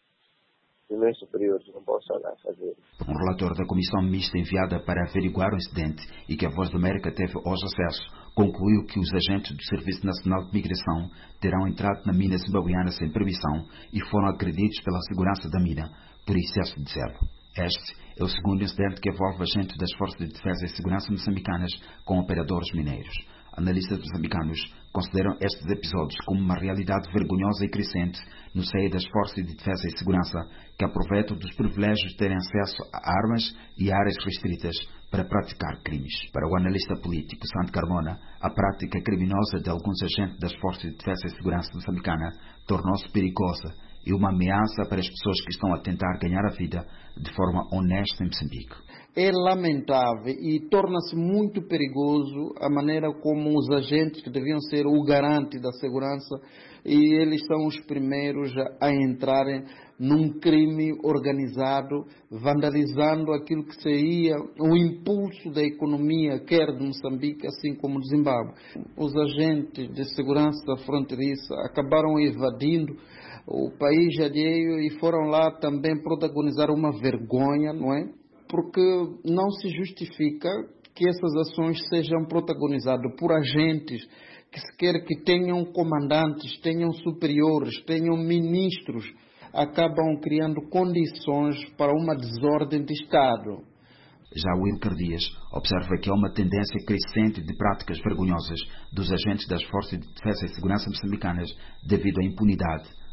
Dos meus superiores, não posso falar, fazer. Um relatório da comissão mista enviada para averiguar o incidente e que a Voz da América teve hoje acesso, concluiu que os agentes do Serviço Nacional de Migração terão entrado na mina zimbabuiana sem permissão e foram agredidos pela segurança da mina por excesso de zelo. Este é o segundo incidente que envolve agentes das Forças de Defesa e Segurança moçambicanas com operadores mineiros. Analistas moçambicanos consideram estes episódios como uma realidade vergonhosa e crescente no seio das Forças de Defesa e Segurança, que aproveitam dos privilégios de terem acesso a armas e áreas restritas para praticar crimes. Para o analista político Santo Carmona, a prática criminosa de alguns agentes das Forças de Defesa e Segurança moçambicana tornou-se perigosa e uma ameaça para as pessoas que estão a tentar ganhar a vida de forma honesta em Moçambique. É lamentável e torna-se muito perigoso a maneira como os agentes que deviam ser o garante da segurança, e eles são os primeiros a entrarem num crime organizado, vandalizando aquilo que seria o impulso da economia, quer de Moçambique, assim como de Zimbábue. Os agentes de segurança fronteiriça acabaram evadindo o país alheio e foram lá também protagonizar uma vergonha, não é? Porque não se justifica que essas ações sejam protagonizadas por agentes que se quer que tenham comandantes, tenham superiores, tenham ministros, acabam criando condições para uma desordem de Estado. Já Wilker Dias observa que há uma tendência crescente de práticas vergonhosas dos agentes das Forças de Defesa e Segurança moçambicanas devido à impunidade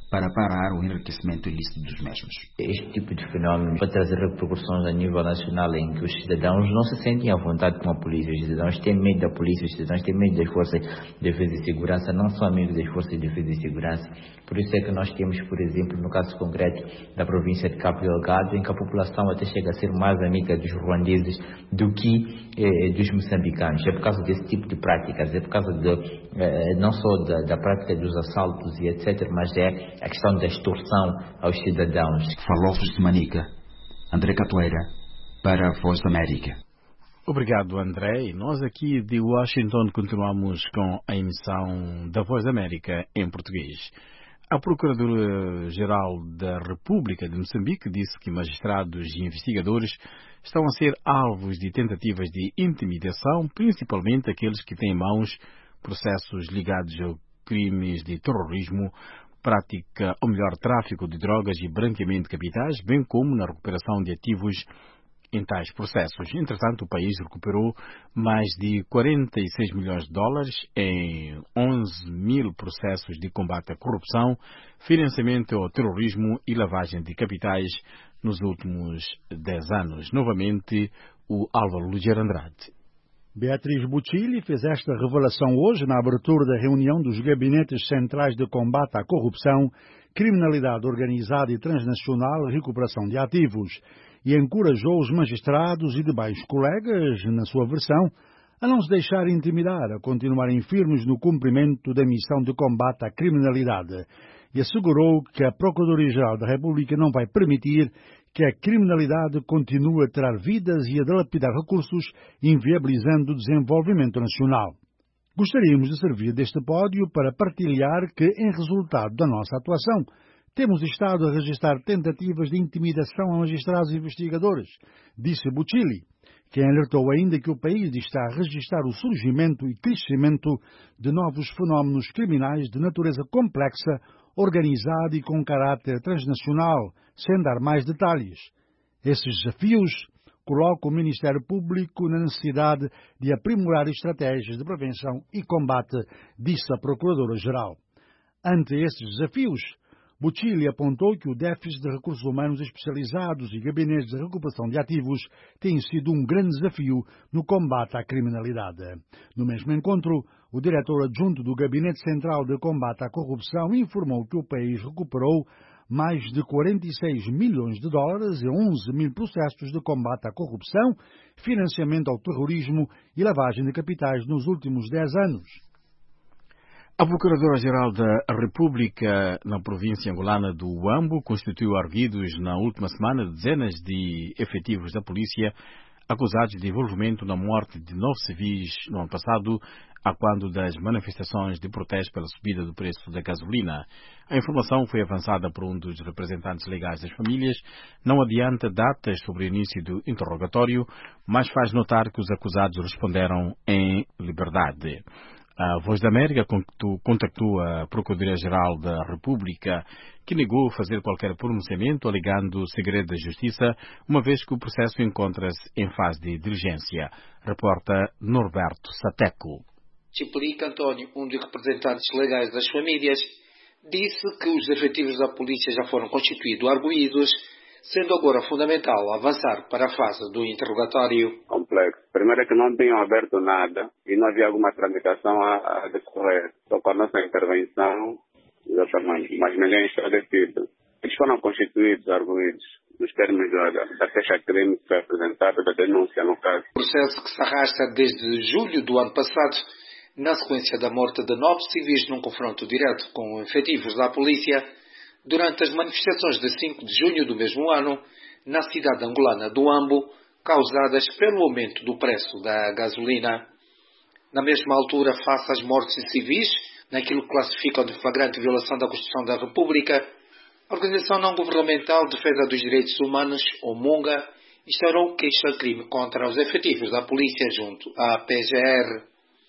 para parar o enriquecimento ilícito dos mesmos. Este tipo de fenómeno pode trazer repercussões a nível nacional em que os cidadãos não se sentem à vontade com a polícia, os cidadãos têm medo da polícia, os cidadãos têm medo das forças de defesa e segurança, não são amigos das forças de defesa e segurança. Por isso é que nós temos, por exemplo, no caso concreto da província de Cabo Delgado, em que a população até chega a ser mais amiga dos ruandeses do que eh, dos moçambicanos. É por causa desse tipo de práticas, é por causa de, eh, não só da, da prática dos assaltos e etcétera, mas é a questão da extorsão aos cidadãos. Falou-vos de Manica, André Catoeira, para a Voz da América. Obrigado, André. E nós aqui de Washington continuamos com a emissão da Voz da América em português. A Procuradora-Geral da República de Moçambique disse que magistrados e investigadores estão a ser alvos de tentativas de intimidação, principalmente aqueles que têm em mãos processos ligados a crimes de terrorismo, prática ou melhor tráfico de drogas e branqueamento de capitais, bem como na recuperação de ativos em tais processos. Entretanto, o país recuperou mais de quarenta e seis milhões de dólares em onze mil processos de combate à corrupção, financiamento ao terrorismo e lavagem de capitais nos últimos dez anos. Novamente, o Álvaro Ligeiro Andrade. Beatriz Bucilli fez esta revelação hoje na abertura da reunião dos Gabinetes Centrais de Combate à Corrupção, Criminalidade Organizada e Transnacional e Recuperação de Ativos, e encorajou os magistrados e demais colegas, na sua versão, a não se deixar intimidar, a continuarem firmes no cumprimento da missão de combate à criminalidade, e assegurou que a Procuradoria-Geral da República não vai permitir que a criminalidade continue a tirar vidas e a dilapidar recursos, inviabilizando o desenvolvimento nacional. Gostaríamos de servir deste pódio para partilhar que, em resultado da nossa atuação, temos estado a registrar tentativas de intimidação a magistrados e investigadores, disse Bucilli, quem alertou ainda que o país está a registrar o surgimento e crescimento de novos fenómenos criminais de natureza complexa, organizada e com caráter transnacional, sem dar mais detalhes. Esses desafios colocam o Ministério Público na necessidade de aprimorar estratégias de prevenção e combate, disse a Procuradora-Geral. Ante esses desafios, Bucilli apontou que o déficit de recursos humanos especializados e gabinetes de recuperação de ativos tem sido um grande desafio no combate à criminalidade. No mesmo encontro, o diretor adjunto do Gabinete Central de Combate à Corrupção informou que o país recuperou mais de quarenta e seis milhões de dólares e onze mil processos de combate à corrupção, financiamento ao terrorismo e lavagem de capitais nos últimos dez anos. A Procuradora-Geral da República na província angolana do Huambo constituiu arguidos na última semana dezenas de efetivos da polícia acusados de envolvimento na morte de nove civis no ano passado, a quando das manifestações de protesto pela subida do preço da gasolina. A informação foi avançada por um dos representantes legais das famílias, não adianta datas sobre o início do interrogatório, mas faz notar que os acusados responderam em liberdade. A Voz da América contactou a Procuradoria-Geral da República, que negou fazer qualquer pronunciamento alegando segredo da Justiça, uma vez que o processo encontra-se em fase de diligência. Reporta Norberto Sateco. Ciplica António, um dos representantes legais das famílias, disse que os efetivos da polícia já foram constituídos arguídos, sendo agora fundamental avançar para a fase do interrogatório. Complexo. Primeiro é que não tinham aberto nada e não havia alguma tramitação a, a decorrer. Só com a nossa intervenção, exatamente, mas ninguém está decidido. Eles foram constituídos, arguídos, nos termos da, da queixa-crime que foi apresentada, da denúncia no caso. Processo que se arrasta desde julho do ano passado, na sequência da morte de nove civis num confronto direto com efetivos da polícia, durante as manifestações de cinco de junho do mesmo ano, na cidade angolana do Huambo, causadas pelo aumento do preço da gasolina. Na mesma altura, face às mortes de civis, naquilo que classificam de flagrante violação da Constituição da República, a Organização Não-Governamental de Defesa dos Direitos Humanos, OMUNGA, instaurou queixa-crime contra os efetivos da polícia junto à P G R.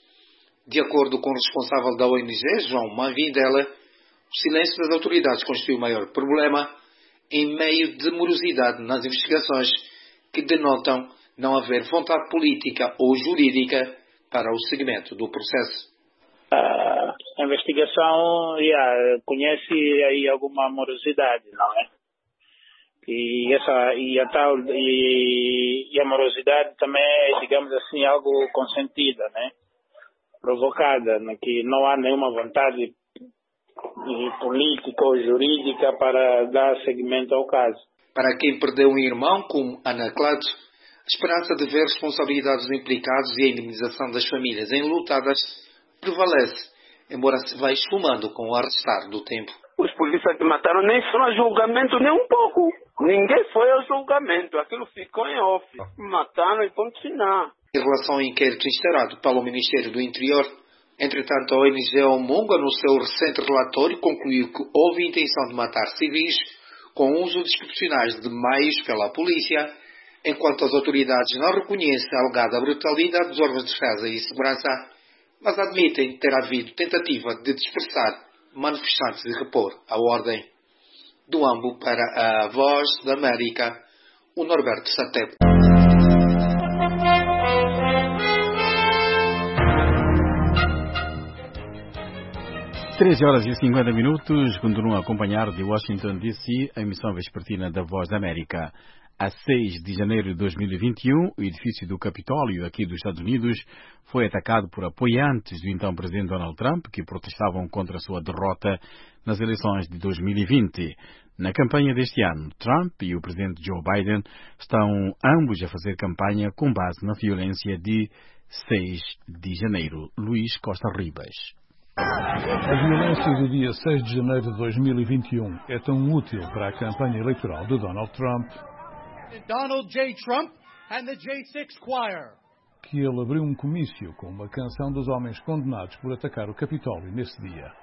De acordo com o responsável da O N G, João Manvindela, o silêncio das autoridades constitui o maior problema em meio de morosidade nas investigações que denotam não haver vontade política ou jurídica para o seguimento do processo. Uh, a investigação yeah, conhece aí alguma morosidade, não é? E essa e a tal e, e a morosidade também é, digamos assim, algo consentida, né? Provocada, né? Que não há nenhuma vontade política ou jurídica para dar seguimento ao caso. Para quem perdeu um irmão, como Ana Clato, a esperança de ver responsabilidades dos implicados e a indemnização das famílias enlutadas prevalece, embora se vá esfumando com o arrastar do tempo. Os polícias que mataram nem foram a julgamento nem um pouco. Ninguém foi ao julgamento. Aquilo ficou em off. Mataram e ponto final. Em relação ao inquérito instaurado pelo Ministério do Interior, entretanto, a O N G Omonga, no seu recente relatório, concluiu que houve intenção de matar civis com uso desproporcionais de meios pela polícia, enquanto as autoridades não reconhecem a alegada brutalidade dos órgãos de defesa e segurança, mas admitem ter havido tentativa de dispersar manifestantes e repor a ordem. Do Ambo para a Voz da América, o Norberto Satepo. treze horas e cinquenta minutos, continuam a acompanhar de Washington D C a emissão vespertina da Voz da América. A seis de janeiro de dois mil e vinte e um, o edifício do Capitólio, aqui dos Estados Unidos, foi atacado por apoiantes do então presidente Donald Trump, que protestavam contra a sua derrota nas eleições de dois mil e vinte. Na campanha deste ano, Trump e o presidente Joe Biden estão ambos a fazer campanha com base na violência de seis de janeiro. Luís Costa Ribas. A violência do dia seis de janeiro de dois mil e vinte e um é tão útil para a campanha eleitoral de Donald Trump Donald J. Trump and the J six Choir. Que ele abriu um comício com uma canção dos homens condenados por atacar o Capitólio nesse dia.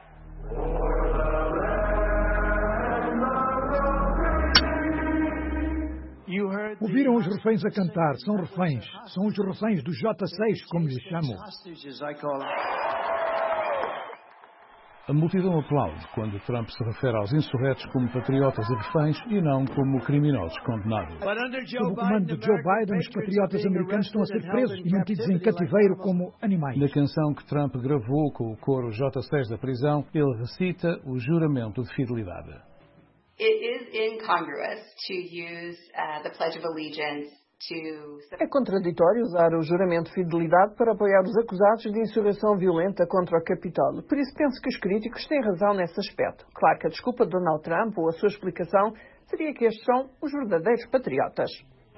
Ouviram os reféns a cantar, são reféns, são os reféns do J seis, como lhes chamam. A multidão aplaude quando Trump se refere aos insurretos como patriotas e reféns e não como criminosos condenados. Sob o comando de Joe Biden, os patriotas americanos estão a ser presos e mantidos em cativeiro como animais. Na canção que Trump gravou com o coro J seis da prisão, ele recita o juramento de fidelidade. It is incongruous to use uh, the Pledge of Allegiance. É contraditório usar o juramento de fidelidade para apoiar os acusados de insurreição violenta contra o Capitólio. Por isso penso que os críticos têm razão nesse aspecto. Claro que a desculpa de Donald Trump ou a sua explicação seria que estes são os verdadeiros patriotas.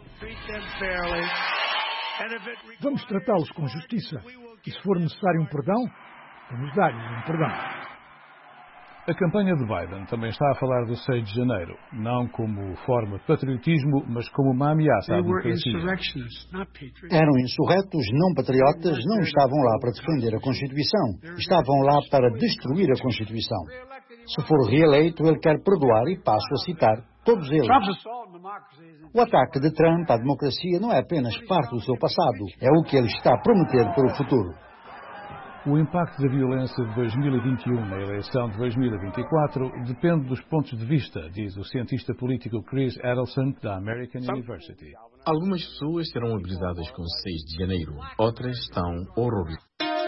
Vamos tratá-los com justiça. E se for necessário um perdão, vamos dar-lhes um perdão. A campanha de Biden também está a falar do seis de janeiro, não como forma de patriotismo, mas como uma ameaça à democracia. Eram insurretos, não patriotas, não estavam lá para defender a Constituição. Estavam lá para destruir a Constituição. Se for reeleito, ele quer perdoar e passo a citar todos eles. O ataque de Trump à democracia não é apenas parte do seu passado, é o que ele está a prometer para o futuro. O impacto da violência de dois mil e vinte e um na eleição de dois mil e vinte e quatro depende dos pontos de vista, diz o cientista político Chris Adelson, da American University. Algumas pessoas serão mobilizadas com seis de janeiro, outras estão horrorizadas.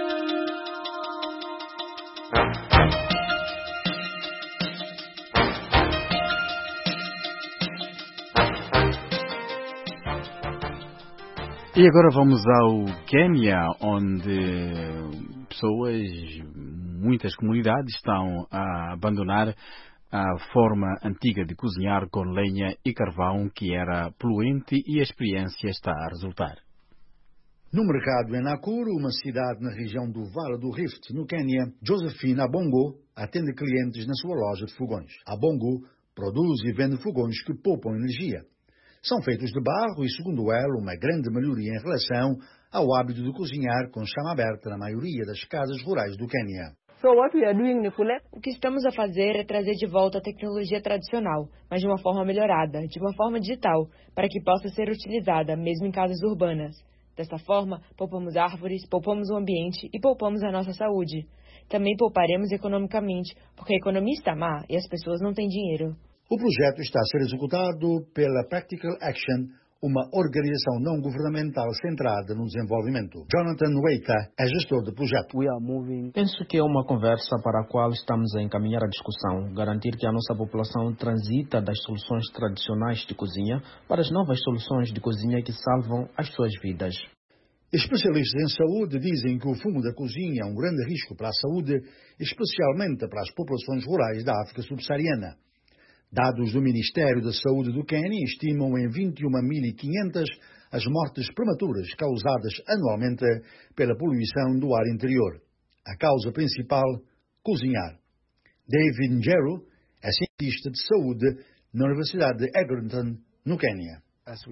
E agora vamos ao Quênia, onde pessoas, muitas comunidades estão a abandonar a forma antiga de cozinhar com lenha e carvão, que era poluente, e a experiência está a resultar. No mercado em Nakuru, uma cidade na região do Vale do Rift, no Quênia, Josephine Abongo atende clientes na sua loja de fogões. Abongo produz e vende fogões que poupam energia. São feitos de barro e, segundo ela, uma grande melhoria em relação ao hábito de cozinhar com chama aberta na maioria das casas rurais do Quênia. O que estamos a fazer é trazer de volta a tecnologia tradicional, mas de uma forma melhorada, de uma forma digital, para que possa ser utilizada mesmo em casas urbanas. Desta forma, poupamos árvores, poupamos o ambiente e poupamos a nossa saúde. Também pouparemos economicamente, porque a economia está má e as pessoas não têm dinheiro. O projeto está a ser executado pela Practical Action, uma organização não governamental centrada no desenvolvimento. Jonathan Weita é gestor do projeto. Penso que é uma conversa para a qual estamos a encaminhar a discussão, garantir que a nossa população transita das soluções tradicionais de cozinha para as novas soluções de cozinha que salvam as suas vidas. Especialistas em saúde dizem que o fumo da cozinha é um grande risco para a saúde, especialmente para as populações rurais da África subsaariana. Dados do Ministério da Saúde do Quênia estimam em vinte e uma mil e quinhentas as mortes prematuras causadas anualmente pela poluição do ar interior. A causa principal, cozinhar. David Njeru é cientista de saúde na Universidade de Egerton, no Quênia.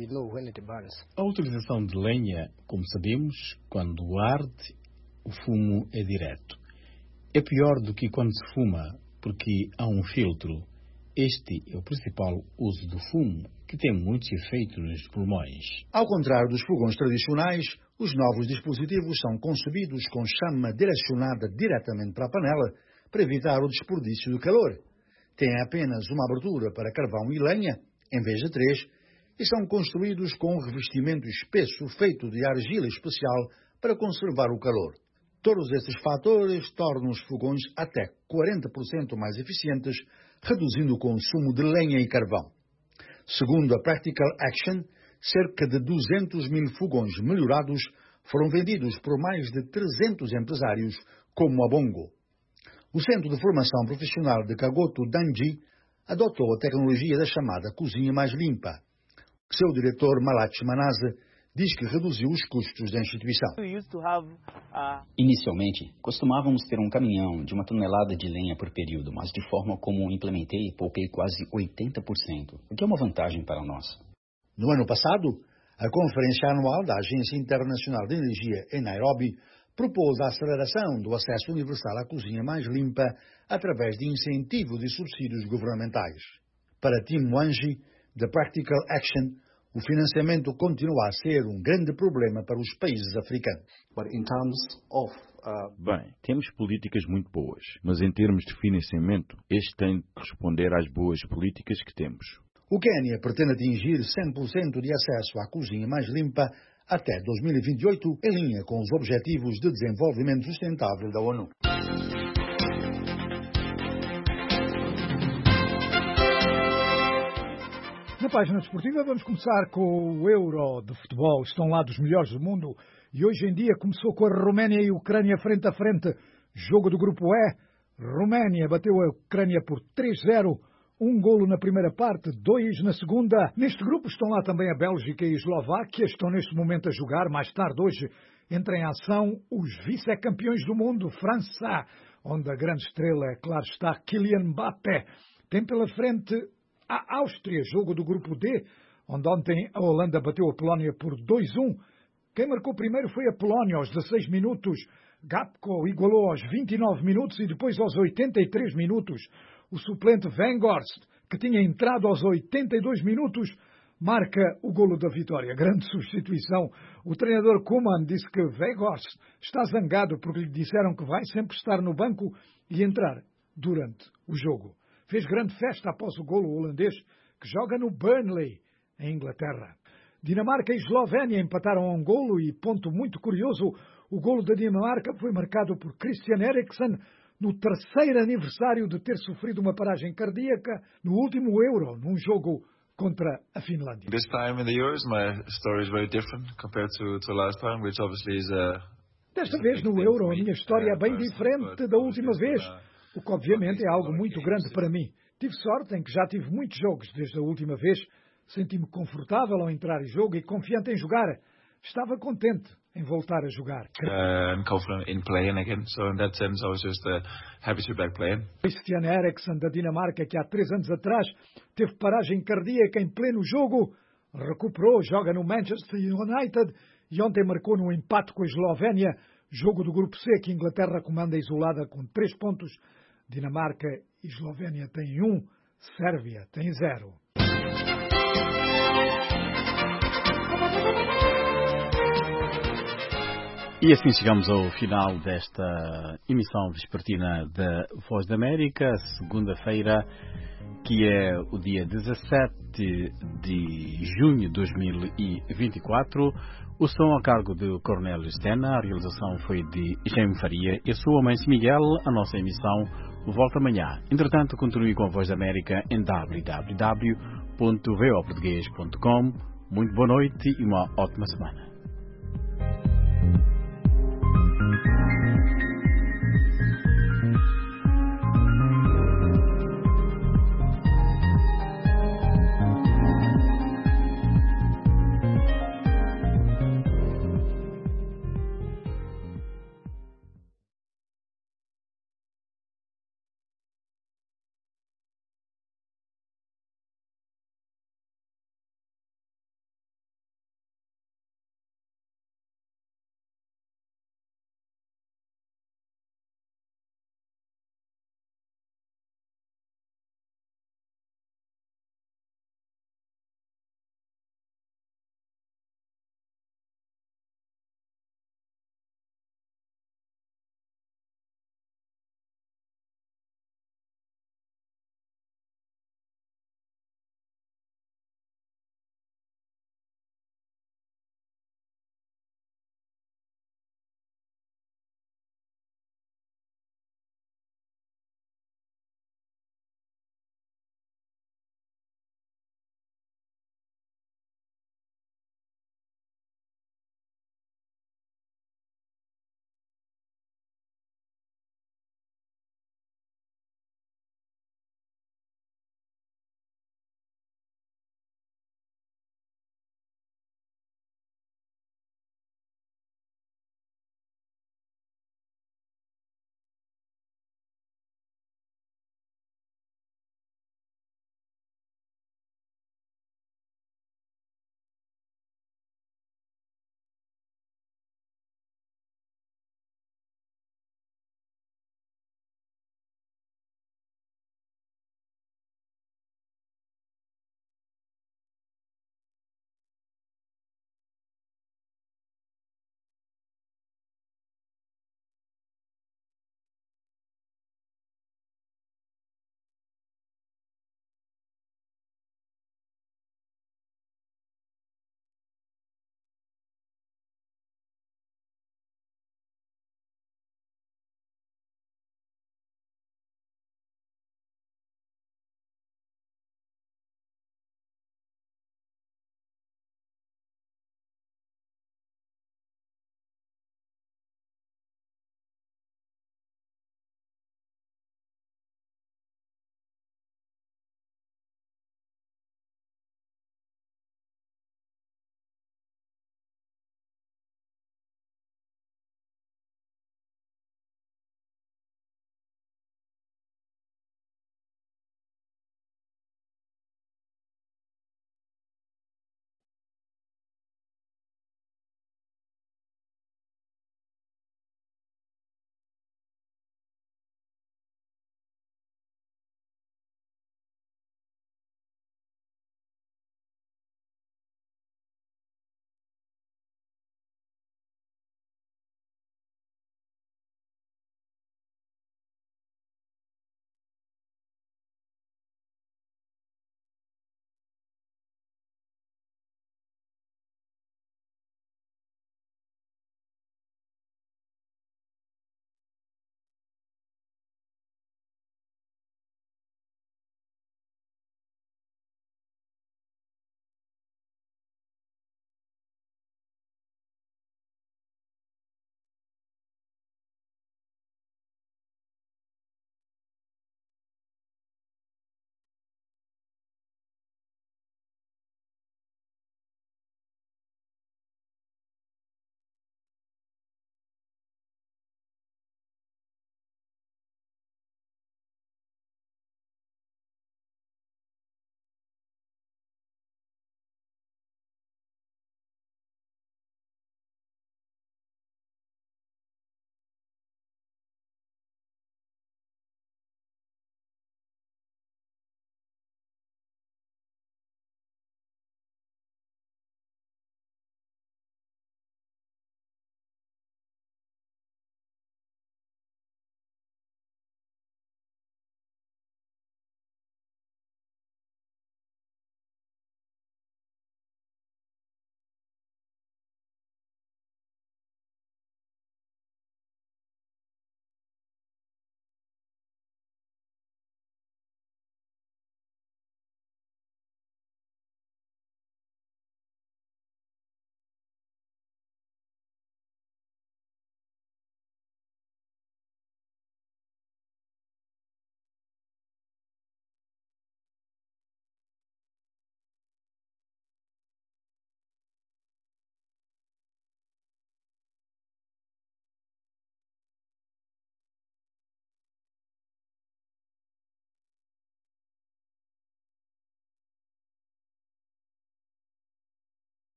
A utilização de lenha, como sabemos, quando arde, o fumo é direto. É pior do que quando se fuma, porque há um filtro. Este é o principal uso do fumo, que tem muitos efeitos nos pulmões. Ao contrário dos fogões tradicionais, os novos dispositivos são concebidos com chama direcionada diretamente para a panela para evitar o desperdício do calor. Têm apenas uma abertura para carvão e lenha, em vez de três, e são construídos com um revestimento espesso feito de argila especial para conservar o calor. Todos estes fatores tornam os fogões até quarenta por cento mais eficientes, reduzindo o consumo de lenha e carvão. Segundo a Practical Action, cerca de duzentos mil fogões melhorados foram vendidos por mais de trezentos empresários, como a Bongo. O Centro de Formação Profissional de Kagoto Danji adotou a tecnologia da chamada cozinha mais limpa. Seu diretor, Malachi Manasse, diz que reduziu os custos da instituição. Inicialmente, costumávamos ter um caminhão de uma tonelada de lenha por período, mas de forma como implementei, poupei quase oitenta por cento, o que é uma vantagem para nós. No ano passado, a Conferência Anual da Agência Internacional de Energia em Nairobi propôs a aceleração do acesso universal à cozinha mais limpa através de incentivo de subsídios governamentais. Para Tim Wanji, da Practical Action, o financiamento continua a ser um grande problema para os países africanos. Bem, temos políticas muito boas, mas em termos de financiamento, este tem de responder às boas políticas que temos. O Quênia pretende atingir cem por cento de acesso à cozinha mais limpa até dois mil e vinte e oito, em linha com os Objetivos de Desenvolvimento Sustentável da ONU. Na página desportiva vamos começar com o Euro de futebol. Estão lá dos melhores do mundo e hoje em dia começou com a Roménia e a Ucrânia frente a frente. Jogo do grupo E. Roménia bateu a Ucrânia por três a zero. Um golo na primeira parte, dois na segunda. Neste grupo estão lá também a Bélgica e a Eslováquia. Estão neste momento a jogar. Mais tarde hoje entra em ação os vice-campeões do mundo, França, onde a grande estrela, é claro está, Kylian Mbappé. Tem pela frente a Áustria, jogo do grupo D, onde ontem a Holanda bateu a Polónia por dois a um. Quem marcou primeiro foi a Polónia aos dezasseis minutos. Gapko igualou aos vinte e nove minutos e depois aos oitenta e três minutos. O suplente Weghorst, que tinha entrado aos oitenta e dois minutos, marca o golo da vitória. Grande substituição. O treinador Koeman disse que Weghorst está zangado porque lhe disseram que vai sempre estar no banco e entrar durante o jogo. Fez grande festa após o golo holandês, que joga no Burnley, em Inglaterra. Dinamarca e Eslovénia empataram a um golo e, ponto muito curioso, o golo da Dinamarca foi marcado por Christian Eriksen no terceiro aniversário de ter sofrido uma paragem cardíaca no último Euro, num jogo contra a Finlândia. This time in the Euros, my story is very different compared to to last time, which obviously is a... Desta vez no Euro, a minha história é bem diferente da última vez, o que obviamente é algo muito grande para mim. Tive sorte em que já tive muitos jogos desde a última vez, senti-me confortável ao entrar em jogo e confiante em jogar. Estava contente em voltar a jogar. Uh, and confident in playing again, so in that sense I was just uh, happy to be back playing. Christian Eriksen da Dinamarca, que há três anos atrás teve paragem cardíaca em pleno jogo, recuperou, joga no Manchester United e ontem marcou no empate com a Eslovénia, jogo do grupo C que a Inglaterra comanda isolada com três pontos. Dinamarca e Eslovénia têm um, Sérvia tem zero. E assim chegamos ao final desta emissão vespertina da Voz da América, segunda-feira, que é o dia dezassete de junho de dois mil e vinte e quatro. O som a cargo de Cornélio Stena, a realização foi de Jaime Faria. Eu sou a Mãe Miguel, a nossa emissão volta amanhã. Entretanto, continue com a Voz da América em w w w ponto v o português ponto com. Muito boa noite e uma ótima semana.